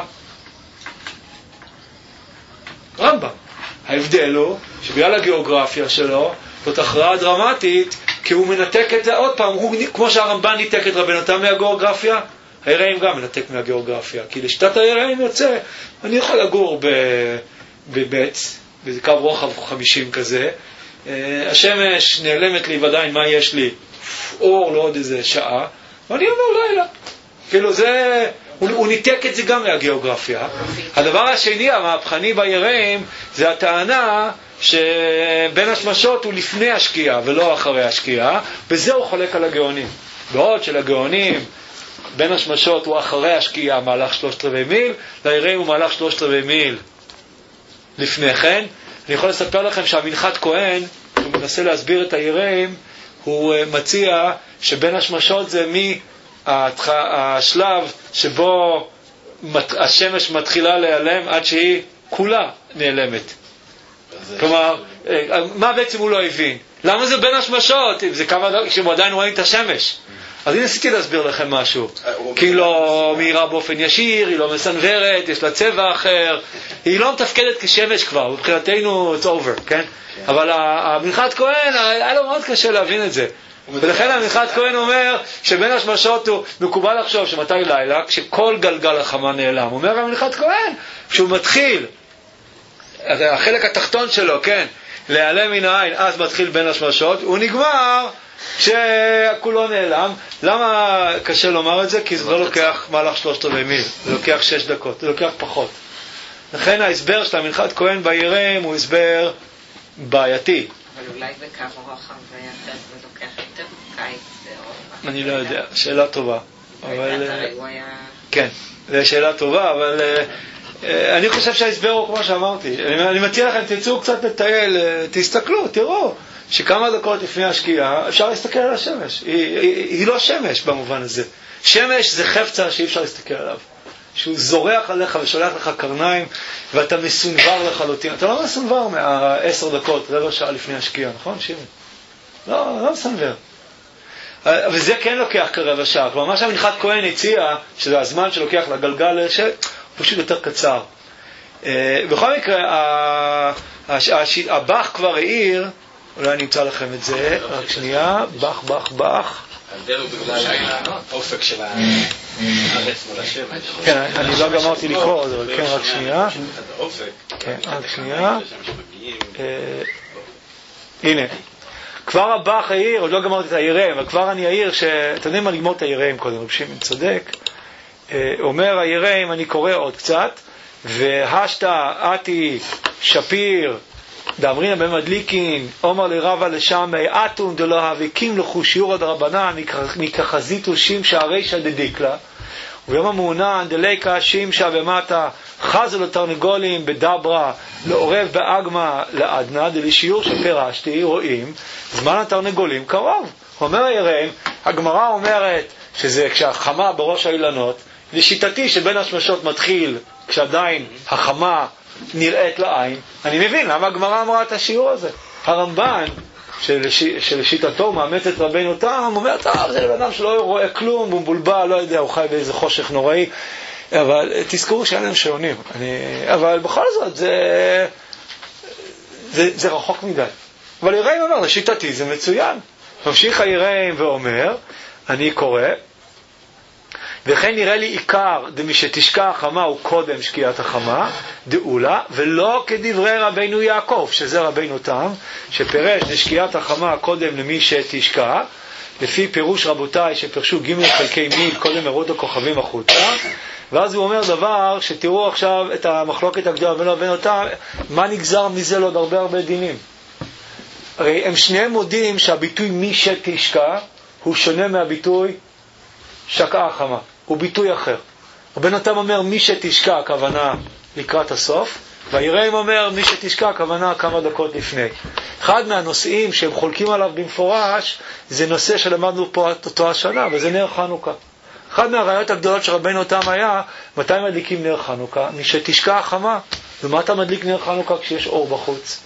Speaker 1: ולרמב"ם. ההבדל הוא שבגלל הגיאוגרפיה שלו זאת הכרעה דרמטית, כי הוא מנתק את זה עוד פעם, הוא, כמו שהרמב"ן ניתק את רבנו תם מהגיאוגרפיה, היראים גם מנתק מהגיאוגרפיה, כי לשיטת היראים יוצא, אני יכול לגור בבית, באיזה קו רוחב חמישים כזה, השמש נעלמת לי ודאי מה יש לי, אור לא עוד איזה שעה, ואני אומר לילה. כאילו זה, הוא, הוא ניתק את זה גם מהגיאוגרפיה. הדבר השני, המהפכני ביראים, זה הטענה שבין השמשות הוא לפני השקיעה ולא אחרי השקיעה, בזה הוא חולק על הגאונים. בעוד של הגאונים, בין השמשות הוא אחרי השקיעה, מהלך שלושת רבעי מיל, ליראים הוא מהלך שלושת רבעי מיל לפני כן. אני יכול לספר לכם שהמנחת כהן, הוא מנסה להסביר את היראים, הוא מציע שבין השמשות זה מהשלב שבו השמש מתחילה להיעלם עד שהיא כולה נעלמת. כלומר, מה בעצם הוא לא הבין? למה זה בין השמשות? זה כמה דקות כשהם עדיין רואים את השמש. אז אני ניסיתי להסביר לכם משהו. כי היא לא מהירה באופן ישיר, היא לא מסנוורת, יש לה צבע אחר, היא לא מתפקדת כשמש כבר, מבחינתנו it's over, כן? אבל המנחת כהן, היה לו מאוד קשה להבין את זה. ולכן המנחת כהן אומר שבין השמשות הוא מקובל לחשוב שמתי לילה, כשכל גלגל החמה נעלם. אומר המנחת כהן, כשהוא מתחיל, החלק התחתון שלו, כן, להיעלם מן העין, אז מתחיל בין השמשות, הוא נגמר כשכולו נעלם. למה קשה לומר את זה? כי זה לא לוקח מהלך שלושת רבעי מיל, זה לוקח שש דקות, זה לוקח פחות. לכן ההסבר של המנחת כהן ביראים הוא הסבר בעייתי.
Speaker 3: אבל אולי בקו רוחב זה לוקח יותר קיץ באירופה.
Speaker 1: אני לא יודע, שאלה טובה. אבל... כן, זו שאלה טובה, אבל אני חושב שההסבר הוא כמו שאמרתי. אני מציע לכם, תצאו קצת לטייל, תסתכלו, תראו, שכמה דקות לפני השקיעה אפשר להסתכל על השמש. היא, היא, היא לא שמש במובן הזה. שמש זה חפצה שאי אפשר להסתכל עליו. שהוא זורח עליך ושולח לך קרניים, ואתה מסונבר לחלוטין. אתה לא מסונבר מהעשר דקות, רבע שעה לפני השקיעה, נכון, שירי? לא, לא מסונבר. וזה כן לוקח כרבע שעה. כלומר, מה שהמנחת כהן הציע, שזה הזמן שלוקח לגלגל, שהוא פשוט יותר קצר. בכל מקרה, הבח כבר העיר, אולי אני אמצא לכם את זה, רק שנייה, בח, בח, בח.
Speaker 2: ההבדל הוא בגלל האופק של הארץ מול השמש.
Speaker 1: כן, אני לא גמרתי לקרוא, אבל כן, רק שנייה. כן, רק שנייה. הנה. כבר הבח העיר, עוד לא גמרתי את העירם, אבל כבר אני אעיר שאתם יודעים מה לגמור את העירם קודם, רב שמעון צודק. אומר העירם, אני קורא עוד קצת, והשתה, עתי, שפיר, דאמרינא במדליקין, אומר לרבה לשם, אתון דלא הוויקים לכו שיעורא דרבנן, מכחזיתו שימשה רישא דדיקלה, וביום המעונן דליקה שימשה במטה, חזו לתרנגולים בדברה, לעורב באגמה לעדנה, דלשיעור שפירשתי, רואים, זמן התרנגולים קרוב. אומר הירם, הגמרא אומרת שזה כשהחמה בראש האילנות, לשיטתי שבין השמשות מתחיל כשעדיין החמה נראית לעין. אני מבין למה הגמרא אמרה את השיעור הזה. הרמב"ן שלשיטתו מאמץ את רבינו תם, אומר, טוב, זה לבדם שלא רואה כלום, הוא מבולבל, לא יודע, הוא חי באיזה חושך נוראי, אבל תזכרו שאין להם שעונים. אני, אבל בכל זאת זה, זה, זה רחוק מדי. אבל יראים אומר, לשיטתי זה מצוין. ממשיך היראים ואומר, אני קורא, וכן נראה לי עיקר דמי שתשקע החמה הוא קודם שקיעת החמה דאולה, ולא כדברי רבינו יעקב, שזה רבינו תם, שפרש לשקיעת החמה קודם למי שתשקע, לפי פירוש רבותיי שפרשו ג' חלקי מיל קודם מרות הכוכבים החוצה. ואז הוא אומר דבר שתראו עכשיו את המחלוקת הגדולה בין רבינו תם, מה נגזר מזה לעוד הרבה הרבה דינים. הרי הם שניהם מודים שהביטוי מי שתשקע הוא שונה מהביטוי שקעה החמה, הוא ביטוי אחר. רבנו תם אומר מי שתשקע, הכוונה לקראת הסוף, והיראים אומר מי שתשקע, הכוונה כמה דקות לפני. אחד מהנושאים שהם חולקים עליו במפורש זה נושא שלמדנו פה אותו השנה, וזה נר חנוכה. אחד מהראיות הגדולות שרבנו תם היה מתי מדליקים נר חנוכה? מי שתשקע החמה. ומה אתה מדליק נר חנוכה כשיש אור בחוץ?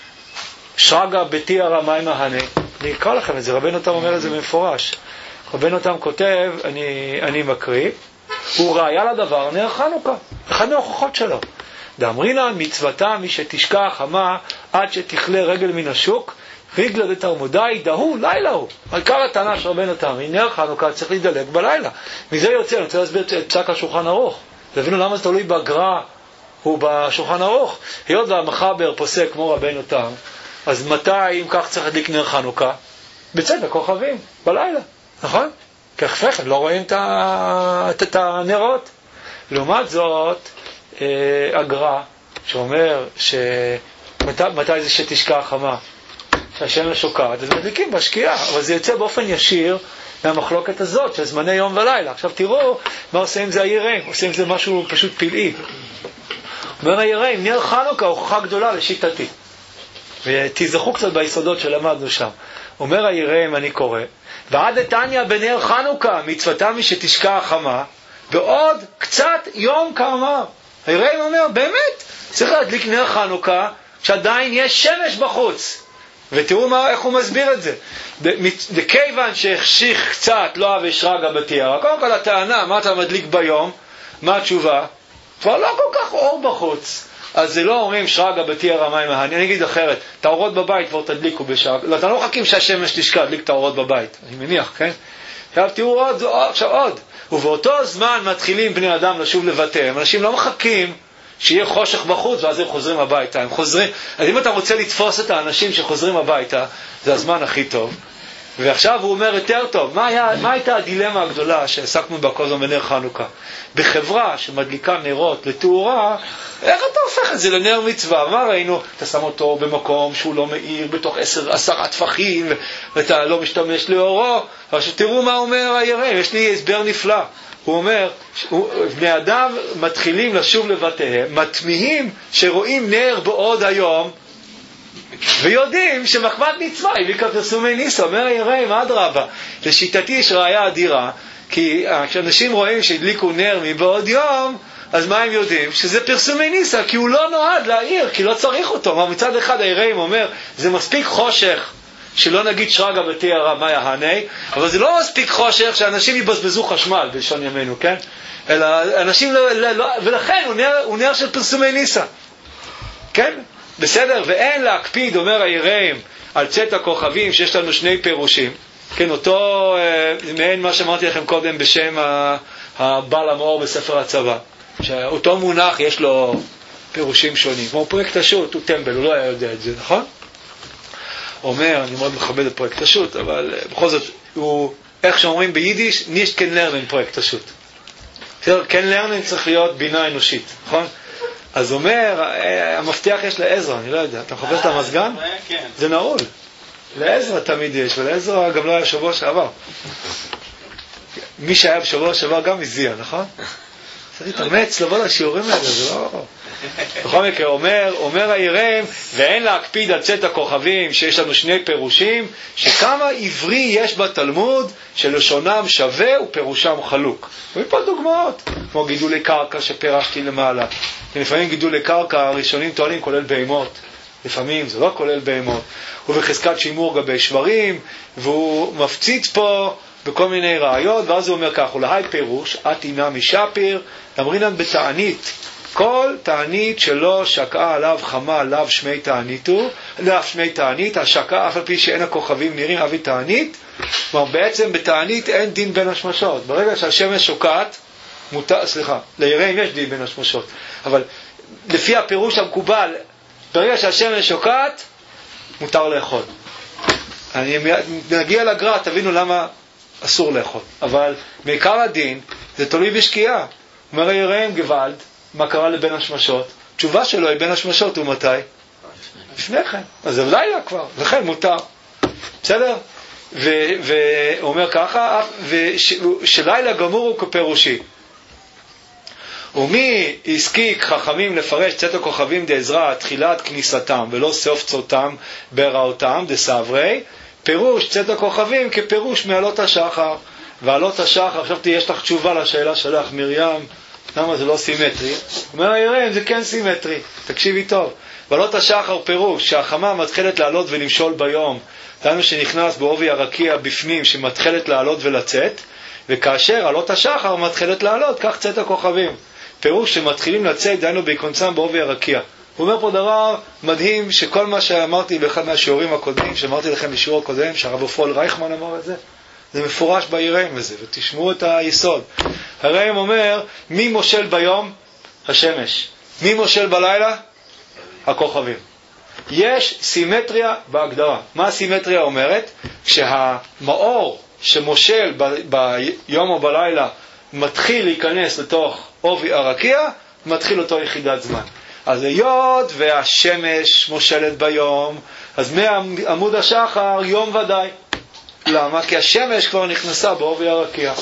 Speaker 1: שרגא ביתי הרמי מהנה. אני אקרא לכם את זה, רבנו תם אומר את זה במפורש. רבנו תם כותב, אני, אני מקריא, הוא ראיה לדבר נר חנוכה, אחד מההוכחות שלו. דאמרינא מצוותה מי שתשקע החמה עד שתכלה רגל מן השוק, רגלה דתרמודאי דהו לילה הוא. עיקר הטענה של רבנו תם, נר חנוכה צריך להידלק בלילה. מזה יוצא, אני רוצה להסביר את פסק השולחן ערוך. תבינו למה זה תלוי בגר"א ובשולחן ערוך. היות והמחבר פוסק כמו רבנו תם, אז מתי אם כך צריך להדליק נר חנוכה? בצאת הכוכבים, בלילה. נכון? כך פחד, לא רואים את הנרות. לעומת זאת, הגר"א, שאומר שמתי זה שתשקע החמה, שהשמש שוקעת, אז מדליקים בשקיעה, אבל זה יוצא באופן ישיר מהמחלוקת הזאת, של זמני יום ולילה. עכשיו תראו מה עושה עם זה היראים, עושה עם זה משהו פשוט פלאי. אומר היראים, נר חנוכה הוכחה גדולה לשיטתי. ותזכו קצת ביסודות שלמדנו שם. אומר היראים, אני קורא, ועד דתניא בנר חנוכה מצוותה מי שתשקע החמה, ועוד קצת יום כאמר. היראים אומר, באמת, צריך להדליק נר חנוכה שעדיין יש שמש בחוץ. ותראו מה, איך הוא מסביר את זה. וכיוון שהחשיך קצת לא אהב שרגא בתיארה, קודם כל הטענה, מה אתה מדליק ביום? מה התשובה? כבר לא כל כך אור בחוץ. אז זה לא אומרים שרגא בתיארה מים מהני. אני אגיד אחרת, תאורות בבית כבר תדליקו בשעה. לא, אתה לא מחכים שהשמש תשקע, תדליק תאורות בבית. אני מניח, כן? עכשיו תראו עוד, עכשיו עוד. ובאותו זמן מתחילים בני אדם לשוב לבתיהם. אנשים לא מחכים שיהיה חושך בחוץ ואז הם חוזרים הביתה. הם חוזרים, אז אם אתה רוצה לתפוס את האנשים שחוזרים הביתה, זה הזמן הכי טוב. ועכשיו הוא אומר יותר טוב, מה, היה, מה הייתה הדילמה הגדולה שעסקנו בה כל הזמן בנר חנוכה? בחברה שמדליקה נרות לתאורה, איך אתה הופך את זה לנר מצווה? מה ראינו? אתה שם אותו במקום שהוא לא מאיר, בתוך עשר, עשרה טפחים, ואתה לא משתמש לאורו. עכשיו תראו מה אומר היראים, יש לי הסבר נפלא. הוא אומר, בני אדם מתחילים לשוב לבתיהם, מתמיהים שרואים נר בעוד היום, ויודעים שמחמת מצווה היא כפרסומי ניסה. אומר היראים, אדרבה, לשיטתי יש ראיה אדירה, כי כשאנשים רואים שהדליקו נר מבעוד יום, אז מה הם יודעים? שזה פרסומי ניסה, כי הוא לא נועד להעיר, כי לא צריך אותו. מצד אחד היראים אומר, זה מספיק חושך, שלא נגיד שרגא בתיארה מה יהני, אבל זה לא מספיק חושך שאנשים יבזבזו חשמל בלשון ימינו, כן? אלא אנשים לא, לא, לא, ולכן הוא נר, הוא נר של פרסומי ניסה, כן? בסדר? ואין להקפיד, אומר היראים, על צאת הכוכבים שיש לנו שני פירושים, כן, אותו מעין מה שאמרתי לכם קודם בשם הבעל המאור בספר הצבא, שאותו מונח יש לו פירושים שונים, כמו פרויקט השו"ת, הוא טמבל, הוא לא היה יודע את זה, נכון? אומר, אני מאוד מכבד את פרויקט השו"ת, אבל בכל זאת, הוא, איך שאומרים ביידיש, נישט קן לרנן פרויקט השו"ת. בסדר, קן לרנן צריך להיות בינה אנושית, נכון? אז אומר, המפתח יש לעזרא, אני לא יודע, אתה מחפש את המזגן? זה נעול. לעזרא תמיד יש, ולעזרא גם לא היה שבוע שעבר. מי שהיה בשבוע שעבר גם הזיע, נכון? צריך להתאמץ לבוא לשיעורים האלה, זה לא... בכל מקרה, אומר, אומר היראים, ואין להקפיד על צאת הכוכבים, שיש לנו שני פירושים, שכמה עברי יש בתלמוד, שלשונם שווה ופירושם חלוק. ופה דוגמאות, כמו גידולי קרקע שפירשתי למעלה. לפעמים גידולי קרקע, הראשונים טוענים כולל בהמות. לפעמים זה לא כולל בהמות. הוא בחזקת שימור גבי שברים, והוא מפציץ פה בכל מיני רעיות, ואז הוא אומר כך, ולהי פירוש, את אינה משפיר, אמרינן בתענית, כל תענית שלא שקעה עליו חמה עליו שמי תעניתו, עליו שמי תענית, השקעה אף על פי שאין הכוכבים נראים אבי תענית, כלומר בעצם בתענית אין דין בין השמשות, ברגע שהשמש שוקעת, מותר, סליחה, ליראים יש דין בין השמשות, אבל לפי הפירוש המקובל, ברגע שהשמש שוקעת, מותר לאכול. אני נגיע לגרע, תבינו למה אסור לאכול. אבל מעיקר הדין, זה תלוי בשקיעה. אומר היראים גוואלד, מה קרה לבין השמשות? תשובה שלו היא בין השמשות הוא מתי? לפני כן. אז זה לילה כבר, לכן מותר. בסדר? והוא אומר ככה, ושלילה גמור הוא כפירושי. ומי הסקיק חכמים לפרש צאת הכוכבים דעזרא תחילת כניסתם ולא סוף צאתם ברעותם דסברי, פירוש צאת הכוכבים כפירוש מעלות השחר. ועלות השחר, עכשיו יש לך תשובה לשאלה שלך מרים, למה זה לא סימטרי? אומר היראים, זה כן סימטרי, תקשיבי טוב. ועלות השחר פירוש שהחמה מתחילת לעלות ולמשול ביום, דנו שנכנס בעובי הרקיע בפנים שמתחילת לעלות ולצאת, וכאשר עלות השחר מתחילת לעלות, כך צאת הכוכבים. פירוש שמתחילים לצאת, דיינו בעיקונצם בעובי הרקיע. הוא אומר פה דבר מדהים, שכל מה שאמרתי באחד מהשיעורים הקודמים, שאמרתי לכם בשיעור הקודם, שהרב אפול רייכמן אמר את זה, זה מפורש ביראים הזה, ותשמעו את היסוד. היראים אומר, מי מושל ביום? השמש. מי מושל בלילה? הכוכבים. יש סימטריה בהגדרה. מה הסימטריה אומרת? כשהמאור שמושל ב- ביום או בלילה מתחיל להיכנס לתוך עובי הרקיע, מתחיל אותו יחידת זמן. אז היות והשמש מושלת ביום, אז מעמוד השחר יום ודאי. למה? כי השמש כבר נכנסה בעובי הרקיע.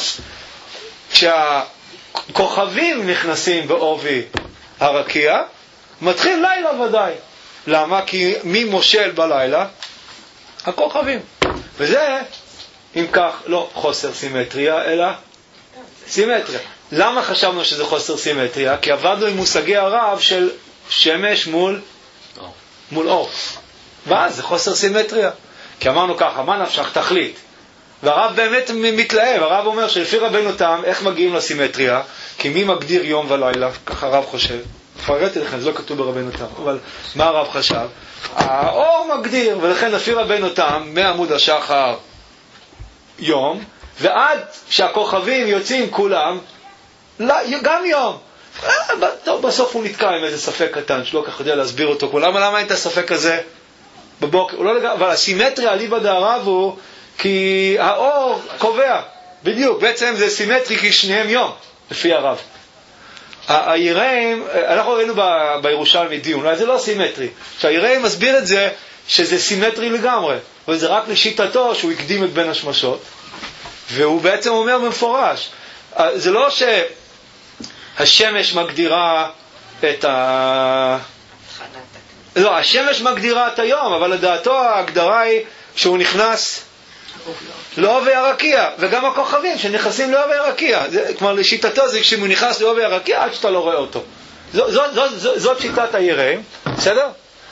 Speaker 1: כשהכוכבים נכנסים בעובי הרקיע, מתחיל לילה ודאי. למה? כי מי מושל בלילה? הכוכבים. וזה, אם כך, לא חוסר סימטריה, אלא סימטריה. למה חשבנו שזה חוסר סימטריה? כי עבדנו עם מושגי הרב של שמש מול אור. מול אור. ואז זה חוסר סימטריה. כי אמרנו ככה, מה נפשך? תחליט. והרב באמת מתלהב. הרב אומר שלפי רבנו תם, איך מגיעים לסימטריה? כי מי מגדיר יום ולילה? ככה הרב חושב. פרטתי לכם, זה לא כתוב ברבנו תם. אבל מה הרב חשב? האור מגדיר, ולכן לפי רבנו תם, מעמוד השחר יום, ועד שהכוכבים יוצאים כולם, גם יום. טוב, בסוף הוא נתקע עם איזה ספק קטן, שלא כך יודע להסביר אותו. למה, למה אין את הספק הזה בבוקר? לא לגע... אבל הסימטריה, אליבא דהרב הוא, כי האור קובע. בדיוק, בעצם זה סימטרי כי שניהם יום, לפי הרב. היראים, אנחנו ראינו בירושלמי דיון, אולי זה לא סימטרי. שהיראים מסביר את זה שזה סימטרי לגמרי, אבל זה רק לשיטתו שהוא הקדים את בין השמשות, והוא בעצם אומר במפורש, זה לא שהשמש מגדירה את ה... לא, השמש מגדירה את היום, אבל לדעתו ההגדרה היא שהוא נכנס לעובי הרקיע, וגם הכוכבים שנכנסים לעובי הרקיע. כלומר, לשיטתו זה כשהוא נכנס לעובי הרקיע עד שאתה לא רואה אותו. זאת, זאת, זאת, זאת, זאת שיטת היראים, בסדר?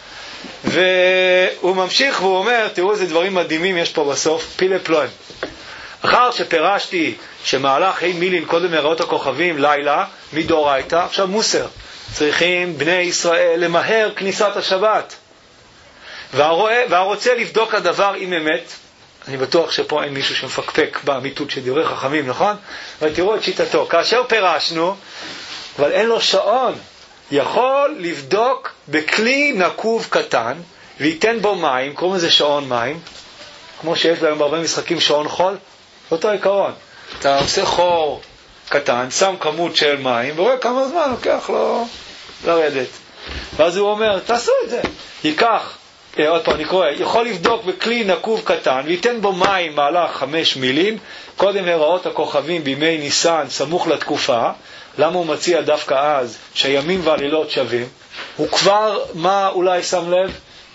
Speaker 1: והוא ממשיך והוא אומר, תראו איזה דברים מדהימים יש פה בסוף, פילה פלואים. אחר שפרשתי שמהלך ה' מילין קודם מראות הכוכבים לילה, מדאורייתא, עכשיו מוסר. צריכים בני ישראל למהר כניסת השבת. והרואה, והרוצה לבדוק הדבר עם אמת, אני בטוח שפה אין מישהו שמפקפק באמיתות של דברי חכמים, נכון? אבל תראו את שיטתו. כאשר פרשנו, אבל אין לו שעון, יכול לבדוק בכלי נקוב קטן, וייתן בו מים, קוראים לזה שעון מים, כמו שיש להם בהרבה משחקים שעון חול, אותו עיקרון. אתה עושה חור קטן, שם כמות של מים, ורואה כמה זמן לוקח לו לרדת. ואז הוא אומר, תעשו את זה. ייקח, אה, עוד פעם נקרא, יכול לבדוק בכלי נקוב קטן, וייתן בו מים מהלך חמש מילים, קודם הראות הכוכבים בימי ניסן, סמוך לתקופה. למה הוא מציע דווקא אז שהימים והלילות שווים? הוא כבר, מה אולי שם לב?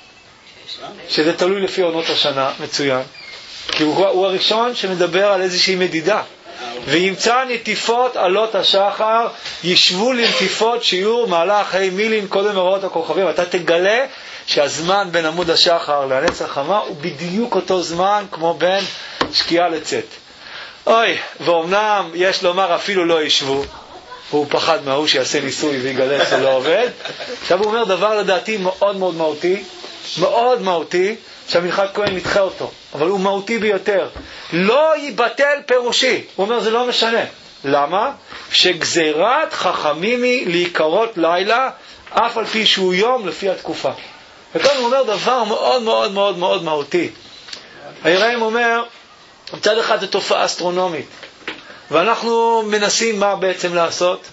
Speaker 1: שזה תלוי לפי עונות השנה, מצוין. כי הוא, הוא הראשון שמדבר על איזושהי מדידה. וימצא נטיפות עלות השחר, ישבו לנטיפות שיעור מהלך ה' מילין קודם הראות הכוכבים. אתה תגלה שהזמן בין עמוד השחר לנץ החמה הוא בדיוק אותו זמן כמו בין שקיעה לצאת. אוי, ואומנם יש לומר אפילו לא ישבו, הוא פחד מהוא שיעשה ניסוי ויגלה שזה לא עובד. עכשיו הוא אומר דבר לדעתי מאוד מאוד מהותי, מאוד מהותי, שהמנחת כהן נדחה אותו, אבל הוא מהותי ביותר. לא ייבטל פירושי. הוא אומר זה לא משנה. למה? שגזירת חכמים היא להיקרות לילה, אף על פי שהוא יום לפי התקופה. וכאן הוא אומר דבר מאוד מאוד מאוד מאוד מהותי. היראים אומר, מצד אחד זה תופעה אסטרונומית, ואנחנו מנסים מה בעצם לעשות?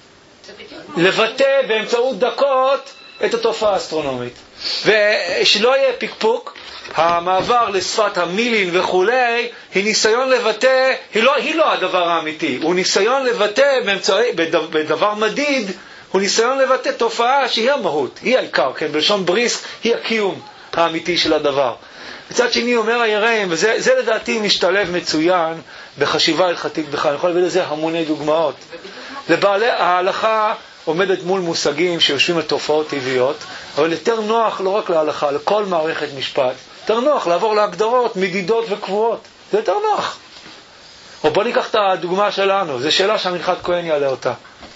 Speaker 1: לבטא באמצעות דקות את התופעה האסטרונומית. ושלא יהיה פיקפוק, המעבר לשפת המילין וכולי, היא ניסיון לבטא, היא לא, היא לא הדבר האמיתי, הוא ניסיון לבטא באמצעי, בדבר מדיד, הוא ניסיון לבטא תופעה שהיא המהות, היא העיקר, כן, בלשון בריסק, היא הקיום האמיתי של הדבר. מצד שני אומר היראים, וזה זה לדעתי משתלב מצוין בחשיבה הלכתית בכלל, אני יכול להביא לזה המוני דוגמאות. לבעלי ההלכה עומדת מול מושגים שיושבים על תופעות טבעיות, אבל יותר נוח לא רק להלכה, לכל מערכת משפט, יותר נוח לעבור להגדרות מדידות וקבועות, זה יותר נוח. או בוא ניקח את הדוגמה שלנו, זו שאלה שהמנחת כהן יעלה אותה.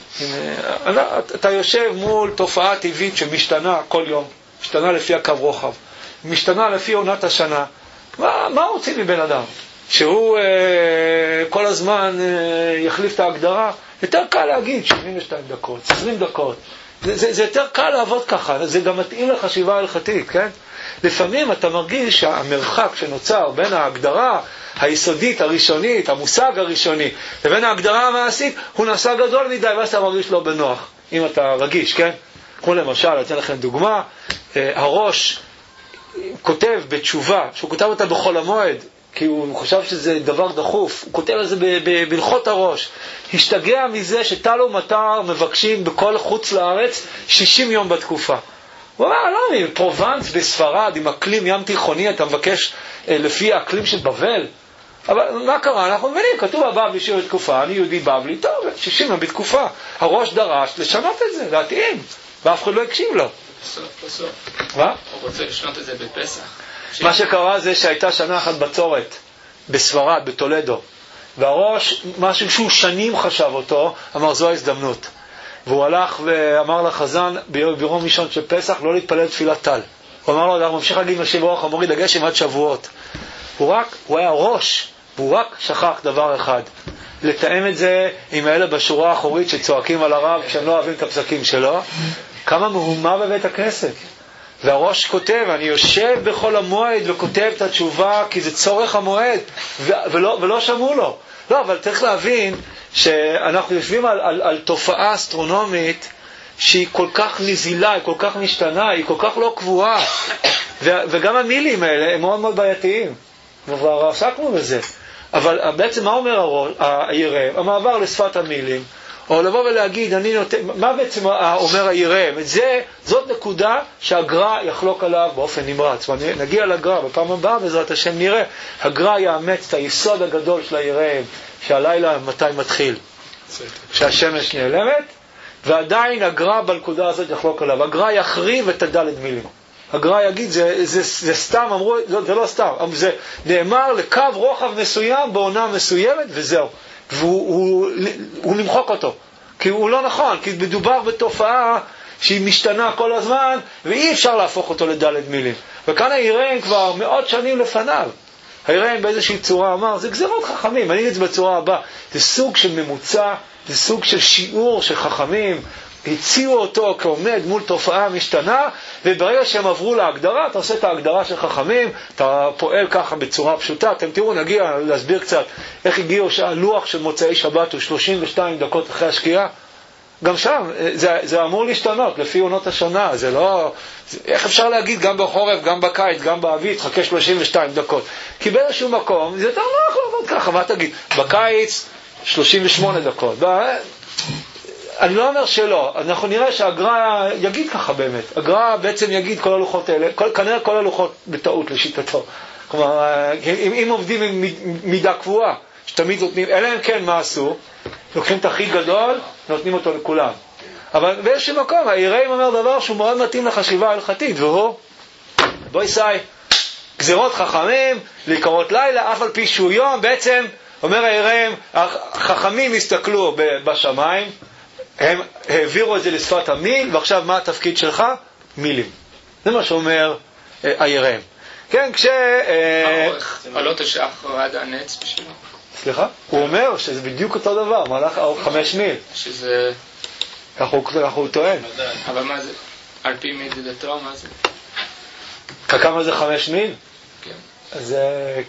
Speaker 1: אתה יושב מול תופעה טבעית שמשתנה כל יום, משתנה לפי הקו רוחב, משתנה לפי עונת השנה. מה, מה רוצים מבן אדם? שהוא אה, כל הזמן אה, יחליף את ההגדרה? יותר קל להגיד שבעים ושתיים דקות, עשרים דקות. זה, זה, זה יותר קל לעבוד ככה, זה גם מתאים לחשיבה הלכתית, כן? לפעמים אתה מרגיש שהמרחק שנוצר בין ההגדרה היסודית, הראשונית, המושג הראשוני, לבין ההגדרה המעשית, הוא נעשה גדול מדי, ואז אתה מרגיש לא בנוח, אם אתה רגיש, כן? כמו למשל, אני אתן לכם דוגמה, הראש כותב בתשובה, שהוא כותב אותה בכל המועד, כי הוא חושב שזה דבר דחוף, הוא כותב על זה בלחות הראש, השתגע מזה שטל ומטר מבקשים בכל חוץ לארץ שישים יום בתקופה. הוא אומר, לא, פרובנס בספרד, עם אקלים ים תיכוני, אתה מבקש לפי האקלים של בבל. אבל מה קרה? אנחנו מבינים, כתוב הבבלי שיר בתקופה, אני יהודי בבלי, טוב, שישים יום בתקופה. הראש דרש לשנות את זה, להתאים, ואף אחד לא הקשיב לו.
Speaker 2: בסוף, בסוף.
Speaker 1: מה?
Speaker 2: הוא רוצה לשנות את זה בפסח.
Speaker 1: מה שקרה זה שהייתה שנה אחת בצורת, בספרד, בטולדו, והראש, משהו שהוא שנים חשב אותו, אמר זו ההזדמנות. והוא הלך ואמר לחזן ביום ראשון של פסח לא להתפלל תפילת טל. הוא אמר לו, אנחנו ממשיך להגיד משיב רוח המוריד הגשם עד שבועות. הוא רק, הוא היה ראש, והוא רק שכח דבר אחד, לתאם את זה עם האלה בשורה האחורית שצועקים על הרב כשהם לא אוהבים את הפסקים שלו. כמה מהומה בבית הכנסת. והראש כותב, אני יושב בכל המועד וכותב את התשובה, כי זה צורך המועד, ולא, ולא שמעו לו. לא, אבל צריך להבין שאנחנו יושבים על, על, על תופעה אסטרונומית שהיא כל כך נזילה, היא כל כך משתנה, היא כל כך לא קבועה. ו, וגם המילים האלה הם מאוד מאוד בעייתיים. כבר עסקנו בזה. אבל בעצם מה אומר הראש, הירם? המעבר לשפת המילים, או לבוא ולהגיד, אני נותן, מה בעצם אומר הירם? את זה, זאת נקודה שהגר"א יחלוק עליו באופן נמרץ. נגיע לגר"א, בפעם הבאה בעזרת השם נראה, הגר"א יאמץ את היסוד הגדול של הירם, שהלילה מתי מתחיל? שהשמש נעלמת, ועדיין הגר"א בנקודה הזאת יחלוק עליו. הגר"א יחריב את הדלת מילים. הגר"א יגיד, זה, זה, זה סתם, אמרו, זה, זה לא סתם, זה נאמר לקו רוחב מסוים בעונה מסוימת, וזהו. והוא הוא, הוא נמחוק אותו, כי הוא לא נכון, כי מדובר בתופעה שהיא משתנה כל הזמן, ואי אפשר להפוך אותו לדלת מילים. וכאן הירם כבר מאות שנים לפניו. הירם באיזושהי צורה אמר, זה גזירות חכמים, אני אגיד את זה בצורה הבאה, זה סוג של ממוצע, זה סוג של שיעור של חכמים, הציעו אותו כעומד מול תופעה משתנה, וברגע שהם עברו להגדרה, אתה עושה את ההגדרה של חכמים, אתה פועל ככה בצורה פשוטה. אתם תראו, נגיע להסביר קצת איך הגיעו שהלוח של מוצאי שבת הוא שלושים ושתיים דקות אחרי השקיעה. גם שם, זה, זה אמור להשתנות לפי עונות השנה, זה לא, זה, איך אפשר להגיד גם בחורף, גם בקיץ, גם באביב, חכה שלושים ושתיים דקות? כי באיזשהו מקום, זה יותר נוח לעבוד ככה, מה תגיד? בקיץ, שלושים ושמונה דקות. אני לא אומר שלא, אנחנו נראה שהגר"א יגיד ככה באמת. הגר"א בעצם יגיד כל הלוחות האלה, כל, כנראה כל הלוחות בטעות לשיטתו. כלומר, אם, אם עובדים עם מידה קבועה, שתמיד נותנים, אלא אם כן מה עשו, לוקחים את הכי גדול, נותנים אותו לכולם. אבל באיזשהו מקום, הירם אומר דבר שהוא מאוד מתאים לחשיבה ההלכתית, והוא, בואי סי, גזירות חכמים, להיקרות לילה, אף על פי שהוא יום, בעצם, אומר הירם, החכמים הסתכלו בשמיים, הם העבירו את זה לשפת המיל, ועכשיו מה התפקיד שלך? מילים. זה מה שאומר אה, הירם. כן, כש...
Speaker 4: עלות השחר עד הנץ בשבילו.
Speaker 1: סליחה? הוא אומר שזה בדיוק אותו דבר, מהלך חמש מיל.
Speaker 4: שזה...
Speaker 1: ככה הוא טוען.
Speaker 4: אבל מה זה? על פי מדידתו, מה זה?
Speaker 1: כמה זה חמש מיל?
Speaker 4: כן.
Speaker 1: זה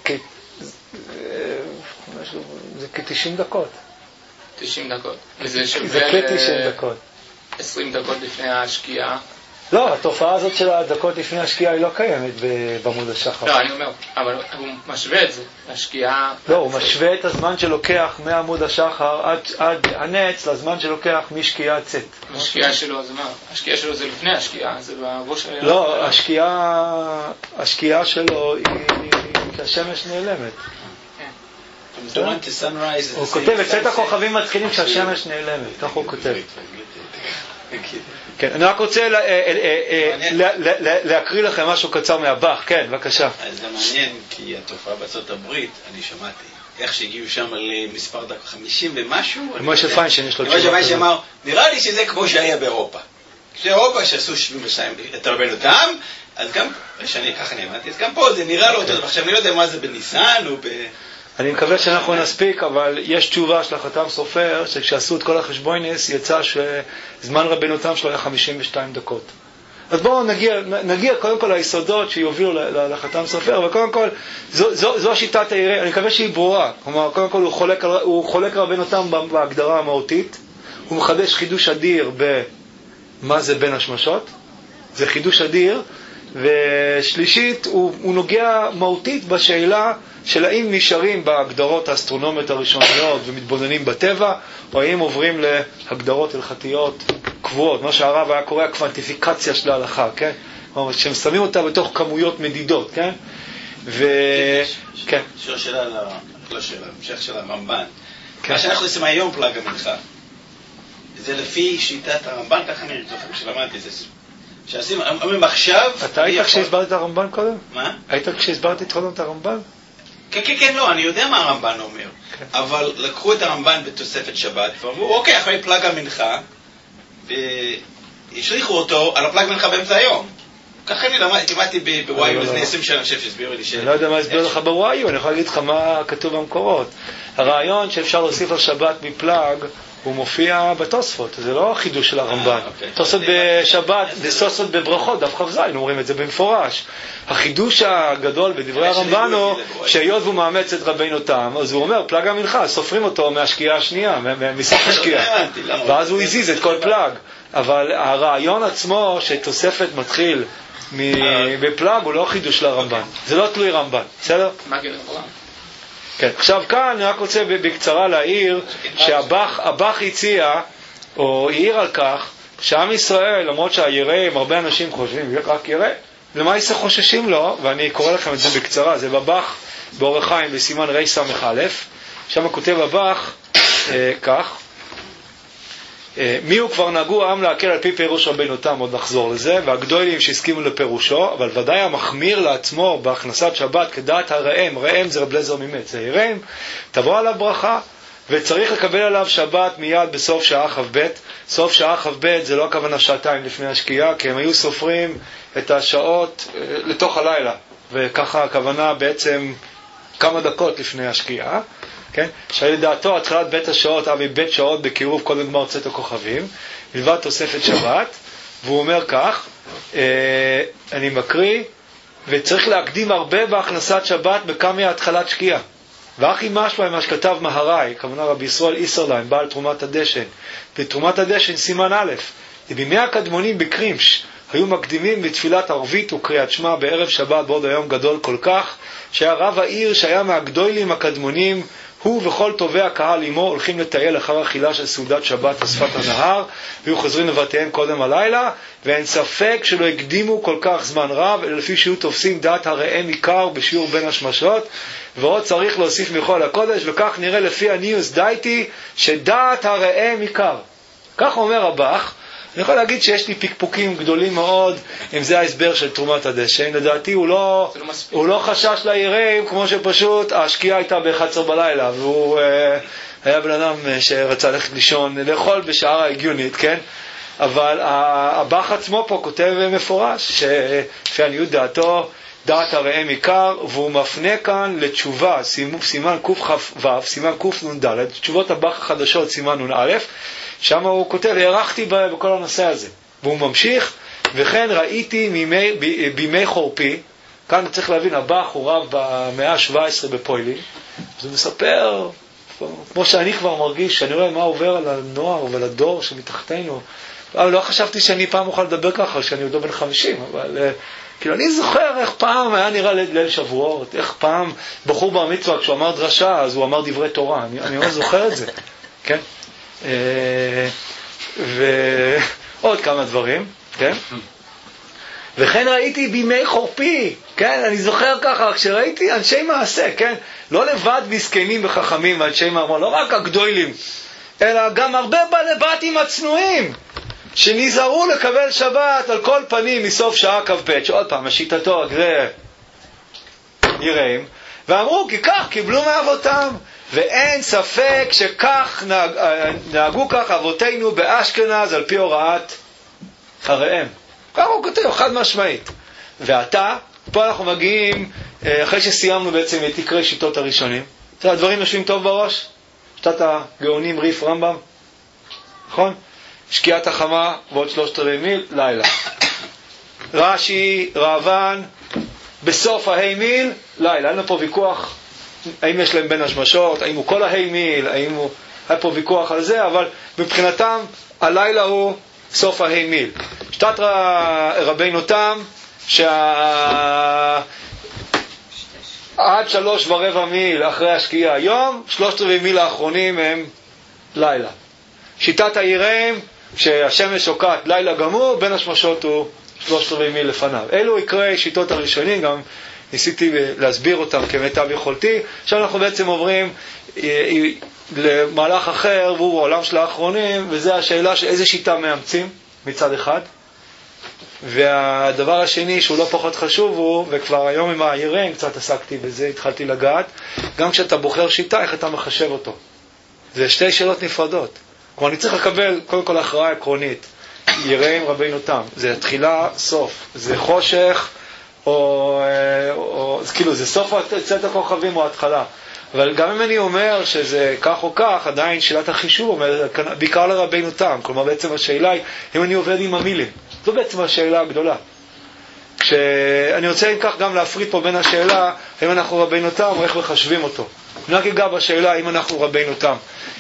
Speaker 1: כ-תשעים דקות.
Speaker 4: תשעים דקות.
Speaker 1: זה כ-תשעים דקות.
Speaker 4: עשרים דקות לפני השקיעה.
Speaker 1: לא, התופעה הזאת של הדקות לפני השקיעה היא לא קיימת בעמוד השחר.
Speaker 4: לא, אני אומר, אבל הוא משווה את זה, השקיעה...
Speaker 1: לא, הוא משווה את הזמן שלוקח מעמוד השחר עד, עד הנץ לזמן שלוקח משקיעה צאת.
Speaker 4: השקיעה שלו, זה מה? השקיעה שלו זה לפני השקיעה, זה בראש...
Speaker 1: לא, השקיעה, השקיעה שלו היא כשהשמש נעלמת. הוא כותב, אצאת הכוכבים מתחילים כשהשמש נעלמת, כך הוא כותב. כן, אני רק רוצה להקריא לכם משהו קצר מהבח, כן, בבקשה.
Speaker 5: זה מעניין, כי התופעה בארצות הברית, אני שמעתי, איך שהגיעו שם למספר דקות חמישים ומשהו.
Speaker 1: משה פיינשטיין יש לו תשובה.
Speaker 5: משה פיינשטיין אמר, נראה לי שזה כמו שהיה באירופה. כשאירופה שעשו שבעים ושתיים את רבנו תם, אז גם, שאני ככה נאמנתי, אז גם פה זה נראה לו אותו, עכשיו אני לא יודע מה זה בניסן או ב...
Speaker 1: אני מקווה שאנחנו נספיק, אבל יש תשובה של החתם סופר, שכשעשו את כל החשבוינס, יצא שזמן רבנו תם שלו היה חמישים ושתיים דקות. אז בואו נגיע, נגיע קודם כל ליסודות שיובילו לחתם סופר, אבל קודם כל, זו, זו, זו שיטת הירם, אני מקווה שהיא ברורה. כלומר, קודם כל הוא חולק, הוא חולק רבנו תם בהגדרה המהותית, הוא מחדש חידוש אדיר במה זה בין השמשות, זה חידוש אדיר, ושלישית, הוא, הוא נוגע מהותית בשאלה של האם נשארים בהגדרות האסטרונומיות הראשוניות ומתבוננים בטבע, או האם עוברים להגדרות הלכתיות קבועות, מה שהרב היה קורא הקוונטיפיקציה של ההלכה, כן? כלומר, שהם שמים אותה בתוך כמויות מדידות, כן? ו... כן.
Speaker 5: שואל שאלה, לא שאלה, המשך של הרמב"ן. מה שאנחנו עושים היום פלאג המנחה, זה לפי שיטת הרמב"ן, ככה אני זוכר שלמדתי, זה שעושים, אומרים עכשיו...
Speaker 1: אתה היית כשהסברתי את הרמב"ן קודם?
Speaker 5: מה?
Speaker 1: היית כשהסברתי את הרמב"ן?
Speaker 5: כן, כן, כן, לא, אני יודע מה הרמב"ן אומר. אבל לקחו את הרמב"ן בתוספת שבת, ואמרו, אוקיי, אחרי פלאג המנחה, והשליחו אותו על הפלאג המנחה באמצע היום. ככה אני למדתי בוואיו לפני עשרים שנה, אני חושב שהסבירו לי ש...
Speaker 1: אני לא יודע מה הסביר לך בוואיו, אני יכול להגיד לך מה כתוב במקורות. הרעיון שאפשר להוסיף על שבת מפלאג, הוא מופיע בתוספות, זה לא חידוש של הרמב"ן. תוספות בשבת, תוספות בברכות, דף כ"ז, אומרים את זה במפורש. החידוש הגדול בדברי הרמב"ן הוא שהיות והוא מאמץ את רבינו תם, אז הוא אומר, פלג המנחה, סופרים אותו מהשקיעה השנייה, מסוף השקיעה. ואז הוא הזיז את כל פלג. אבל הרעיון עצמו שתוספת מתחיל בפלג הוא לא חידוש לרמב"ן. זה לא תלוי רמב"ן, בסדר? כן, עכשיו כאן אני רק רוצה בקצרה להעיר שהבח הציע, או העיר על כך, שעם ישראל, למרות שהיראים, הרבה אנשים חושבים, רק ירא, למה יצא חוששים לו, ואני קורא לכם את זה בקצרה, זה בבח באורח חיים בסימן ר' סמך א', שם כותב הבח אה, כך, מי הוא כבר נהגו העם להקל על פי פירוש רבינו תם, עוד נחזור לזה, והגדולים שהסכימו לפירושו, אבל ודאי המחמיר לעצמו בהכנסת שבת כדעת הרעם, רעם זה רב אליעזר ממץ, זה הרעם, תבוא עליו ברכה, וצריך לקבל עליו שבת מיד בסוף שעה כ"ב. סוף שעה כ"ב זה לא הכוונה שעתיים לפני השקיעה, כי הם היו סופרים את השעות לתוך הלילה, וככה הכוונה בעצם כמה דקות לפני השקיעה. כן? שלדעתו התחלת בית השעות אבי בית שעות בקירוב קודם גמר צאת הכוכבים, מלבד תוספת שבת, והוא אומר כך, אה, אני מקריא, וצריך להקדים הרבה בהכנסת שבת בכמה התחלת שקיעה. ואחי משמע מה שכתב מהראי, כמובן רבי ישראל איסרליין, בעל תרומת הדשן, בתרומת הדשן סימן א', בימי הקדמונים בקרימש, היו מקדימים בתפילת ערבית וקריאת שמע בערב שבת בעוד היום גדול כל כך, שהיה רב העיר שהיה מהגדולים הקדמונים, הוא וכל טובי הקהל עמו הולכים לטייל אחר אכילה של סעודת שבת בשפת הנהר, והיו חוזרים לבתיהם קודם הלילה, ואין ספק שלא הקדימו כל כך זמן רב, אלא לפי שהיו תופסים דעת הרעם עיקר בשיעור בין השמשות, ועוד צריך להוסיף מכל הקודש, וכך נראה לפי הניוס דייטי, שדעת הרעם עיקר. כך אומר הבח. אני יכול להגיד שיש לי פיקפוקים גדולים מאוד, אם זה ההסבר של תרומת הדשן. לדעתי הוא לא, לא הוא לא חשש ליראים, כמו שפשוט השקיעה הייתה ב-אחת עשרה בלילה, והוא אה, היה בן אדם שרצה ללכת לישון, לאכול בשעה ההגיונית, כן? אבל הבח עצמו פה כותב מפורש, שלפי עניות דעתו, דעת הרעם עיקר, והוא מפנה כאן לתשובה, סימן קכ"ו, סימן קנ"ד, תשובות הבח החדשות, סימן נ"א, שם הוא כותב, הערכתי בכל הנושא הזה. והוא ממשיך, וכן ראיתי מימי, ב, בימי חורפי, כאן צריך להבין, הבח הוא רב במאה ה-שבע עשרה בפוילים, אז הוא מספר, כמו שאני כבר מרגיש, שאני רואה מה עובר על הנוער ועל הדור שמתחתנו, אבל לא חשבתי שאני פעם אוכל לדבר ככה, שאני עוד לא בן חמישים, אבל כאילו אני זוכר איך פעם היה נראה ליל שבועות, איך פעם בחור בר מצווה, כשהוא אמר דרשה, אז הוא אמר דברי תורה, אני, אני לא זוכר את זה, כן? ועוד כמה דברים, כן? וכן ראיתי בימי חורפי, כן? אני זוכר ככה, כשראיתי אנשי מעשה, כן? לא לבד מסכנים וחכמים, אנשי מעשה, לא רק הגדולים, אלא גם הרבה בעלי בתים הצנועים, שנזהרו לקבל שבת על כל פנים מסוף שעה כ"ב, שעוד פעם, השיטתו הגרי יראים, ואמרו כי כך קיבלו מאבותם, ואין ספק שכך נהג, נהגו כך אבותינו באשכנז על פי הוראת הרעם. כך הוא כותב, חד משמעית. ועתה, פה אנחנו מגיעים, אחרי שסיימנו בעצם את עיקרי שיטות הראשונים, הדברים יושבים טוב בראש, שיטת הגאונים ריף רמב"ם, נכון? שקיעת החמה ועוד שלושת רבעי מיל, לילה. רש"י, רעב"ן, בסוף ההי מיל, לילה. אין לו פה ויכוח האם יש להם בין השמשות, האם הוא כל ההי מיל, האם הוא... היה פה ויכוח על זה, אבל מבחינתם הלילה הוא סוף ההי מיל. שתת רבינו תם, שה... עד שלוש ורבע מיל אחרי השקיעה היום, שלושת רבעי מיל האחרונים הם לילה. שיטת היראים, שהשמש שוקעת לילה גמור, בין השמשות הוא שלושת רבעי מיל לפניו. אלו יקרי שיטות הראשונים, גם ניסיתי להסביר אותם כמיטב יכולתי. עכשיו אנחנו בעצם עוברים למהלך אחר, והוא העולם של האחרונים, וזה השאלה של איזה שיטה מאמצים מצד אחד. והדבר השני שהוא לא פחות חשוב הוא, וכבר היום עם היראים קצת עסקתי בזה, התחלתי לגעת, גם כשאתה בוחר שיטה, איך אתה מחשב אותו. זה שתי שאלות נפרדות. כלומר, אני צריך לקבל קודם כל הכרעה עקרונית. יראים רבינו תם, זה תחילה, סוף, זה חושך, או, או, או כאילו זה סוף צאת הכוכבים או התחלה. אבל גם אם אני אומר שזה כך או כך, עדיין שאלת החישוב אומרת, בעיקר לרבינו תם. כלומר, בעצם השאלה היא, אם אני עובד עם המילים. זו בעצם השאלה הגדולה. כשאני רוצה אם כך גם להפריד פה בין השאלה, האם אנחנו רבינו תם או איך מחשבים אותו. אני רק אגע בשאלה, האם אנחנו רבינו תם.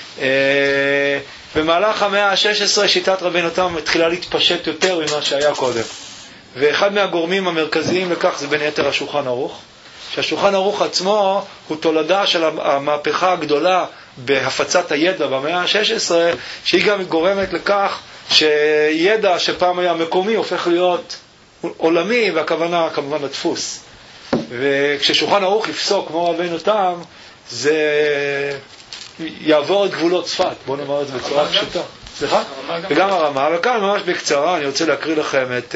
Speaker 1: במהלך המאה ה-שש עשרה שיטת רבינו תם התחילה להתפשט יותר ממה שהיה קודם. ואחד מהגורמים המרכזיים לכך זה בין יתר השולחן ערוך. שהשולחן ערוך עצמו הוא תולדה של המהפכה הגדולה בהפצת הידע במאה ה-שש עשרה, שהיא גם גורמת לכך שידע שפעם היה מקומי הופך להיות עולמי, והכוונה כמובן לדפוס. וכששולחן ערוך יפסוק כמו רבינו תם, זה יעבור את גבולות צפת, בואו נאמר את זה בצורה פשוטה. סליחה? וגם הרמה, אבל כאן ממש בקצרה אני רוצה להקריא לכם את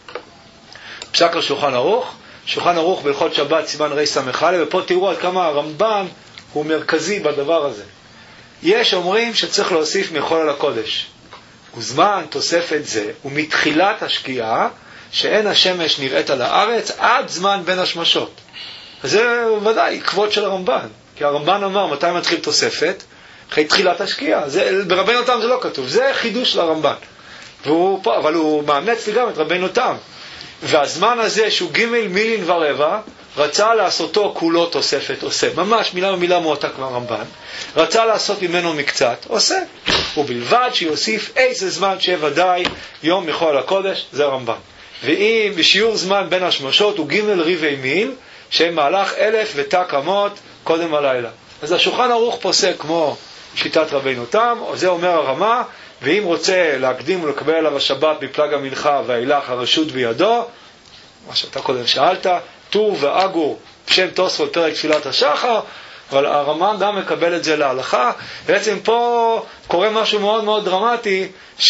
Speaker 1: פסק השולחן ערוך. שולחן ערוך בהלכות שבת סימן רי סמך, ופה תראו עד כמה הרמב"ן הוא מרכזי בדבר הזה. יש אומרים שצריך להוסיף מחול על הקודש. וזמן תוספת זה, ומתחילת השקיעה, שאין השמש נראית על הארץ, עד זמן בין השמשות. וזה ודאי כבוד של הרמב"ן. כי הרמב"ן אמר מתי מתחיל תוספת? אחרי תחילת השקיעה. זה, ברבינו תם זה לא כתוב, זה חידוש לרמב"ן. והוא פה, אבל הוא מאמץ לי גם את רבינו תם. והזמן הזה שהוא ג' מילין ורבע, רצה לעשותו כולו תוספת, עושה. ממש מילה ומילה מועתה כמו הרמב"ן. רצה לעשות ממנו מקצת, עושה. ובלבד שיוסיף איזה זמן שוודאי יום מחול הקודש, זה הרמב"ן. ואם בשיעור זמן בין השמשות הוא ג' ריבי מיל, שהם מהלך אלף ותק אמות קודם הלילה. אז השולחן ערוך פוסק כמו שיטת רבינו תם, או זה אומר הרמה, ואם רוצה להקדים ולקבל עליו השבת בפלג המנחה והאילך הרשות בידו, מה שאתה קודם שאלת, טור ואגור שם תוספות פרק תפילת השחר, אבל הרמה גם מקבל את זה להלכה. בעצם פה קורה משהו מאוד מאוד דרמטי,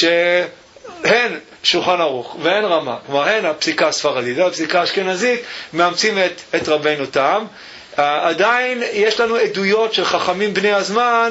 Speaker 1: שהן שולחן ערוך ואין רמה, כלומר הן הפסיקה הספרדית והפסיקה האשכנזית מאמצים את, את רבינו תם. עדיין יש לנו עדויות של חכמים בני הזמן,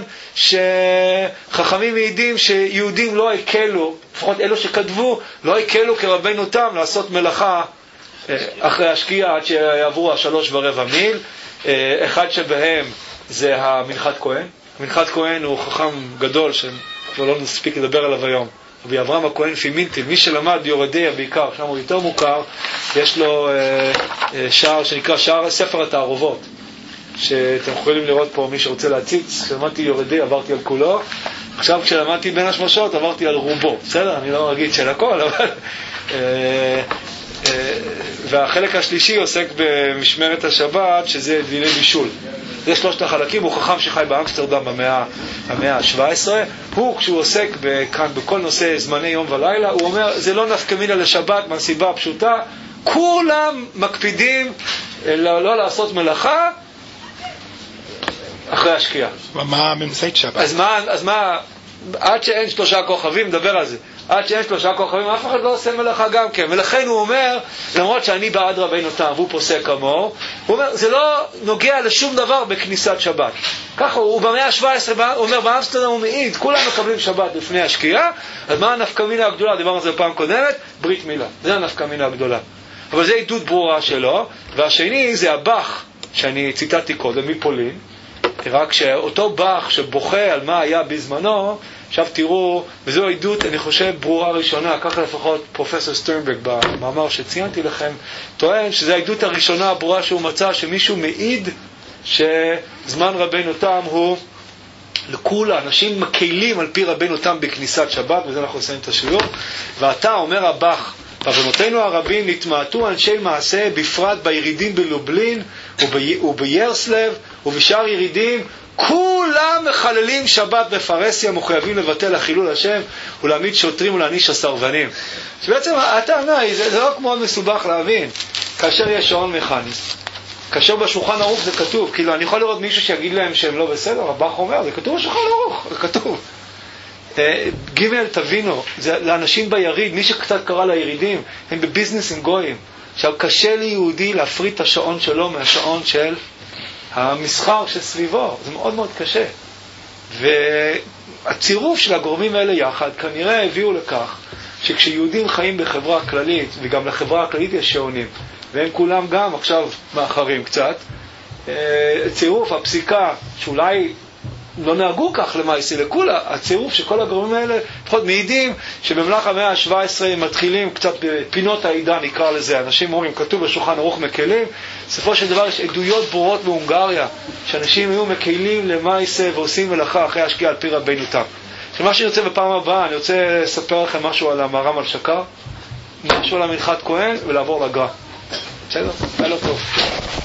Speaker 1: שחכמים מעידים שיהודים לא הקלו, לפחות אלו שכתבו, לא הקלו כרבינו תם לעשות מלאכה אחרי השקיעה עד שיעברו השלוש ורבע מיל. אחד שבהם זה המנחת כהן. המנחת כהן הוא חכם גדול שכבר לא נספיק לדבר עליו היום, רבי אברהם הכהן פימינטל. מי שלמד ביורדיה בעיקר, שם הוא יותר מוכר, יש לו אה, אה, שער שנקרא שער ספר התערובות, שאתם יכולים לראות פה מי שרוצה להציץ. כשלמדתי יורדיה עברתי על כולו, עכשיו כשלמדתי בין השמשות עברתי על רובו, בסדר? אני לא אגיד של הכל, אבל אה, אה, והחלק השלישי עוסק במשמרת השבת, שזה דיני בישול. זה שלושת החלקים. הוא חכם שחי באמסטרדם במאה ה-שבע עשרה. הוא, כשהוא עוסק כאן בכל נושא זמני יום ולילה, הוא אומר, זה לא נפקא מינה לשבת מהסיבה הפשוטה, כולם מקפידים לא, לא לעשות מלאכה אחרי השקיעה.
Speaker 6: מה ממצאת שבת?
Speaker 1: אז מה, אז מה, עד שאין שלושה כוכבים, נדבר על זה. עד שאין שלושה כוכבים, אף אחד לא עושה מלאכה גם כן. ולכן הוא אומר, למרות שאני בעד רבינו תם, והוא פוסק כמוהו, הוא אומר, זה לא נוגע לשום דבר בכניסת שבת. ככה, הוא במאה ה-שבע עשרה, הוא אומר, באמסטרדם הוא מעיד, כולם מקבלים שבת לפני השקיעה. אז מה הנפקא מינה הגדולה? דיברנו על זה בפעם קודמת, ברית מילה. זה הנפקא מינה הגדולה. אבל זה עדות ברורה שלו. והשני זה הבח, שאני ציטטתי קודם, מפולין. רק שאותו בח שבוכה על מה היה בזמנו, עכשיו תראו, וזו עדות, אני חושב, ברורה ראשונה, ככה לפחות פרופסור סטרנברג במאמר שציינתי לכם, טוען שזו העדות הראשונה הברורה שהוא מצא, שמישהו מעיד שזמן רבינו תם הוא לכולה, אנשים מקהילים על פי רבינו תם בכניסת שבת, וזה אנחנו עושים את השיעור. ואתה אומר הבח, בעוונותינו הרבים נתמעטו אנשי מעשה, בפרט בירידים בלובלין וביירסלב ובשאר ירידים, כולם מחללים שבת בפרסיה, מחויבים לבטל החילול השם ולהעמיד שוטרים ולהעניש הסרבנים. שבעצם הטענה היא, זה, זה רק מאוד מסובך להבין. כאשר יש שעון מכני, כאשר בשולחן ערוך זה כתוב, כאילו אני יכול לראות מישהו שיגיד להם שהם לא בסדר, הבח אומר, זה כתוב בשולחן ערוך, זה כתוב. ג' תבינו, זה לאנשים ביריד, מי שקצת קרא לירידים, הם בביזנס עם גויים. עכשיו קשה ליהודי להפריד את השעון שלו מהשעון של המסחר שסביבו, זה מאוד מאוד קשה. והצירוף של הגורמים האלה יחד כנראה הביאו לכך שכשיהודים חיים בחברה כללית, וגם לחברה הכללית יש שעונים, והם כולם גם עכשיו מאחרים קצת, הצירוף, הפסיקה, שאולי לא נהגו כך למעשה לכולה, הצירוף שכל הגורמים האלה לפחות מעידים שבמהלך המאה ה-שבע עשרה מתחילים קצת בפינות העידן, נקרא לזה, אנשים אומרים, כתוב בשולחן ערוך מקלים, בסופו של דבר יש עדויות ברורות בהונגריה, שאנשים היו מקלים למעשה ועושים מלאכה אחרי השקיעה על פי רבינו תם. עכשיו מה שאני רוצה בפעם הבאה, אני רוצה לספר לכם משהו על המהר"ם על שקר, משהו על המנחת כהן ולעבור לגר"א. בסדר? היה לו טוב.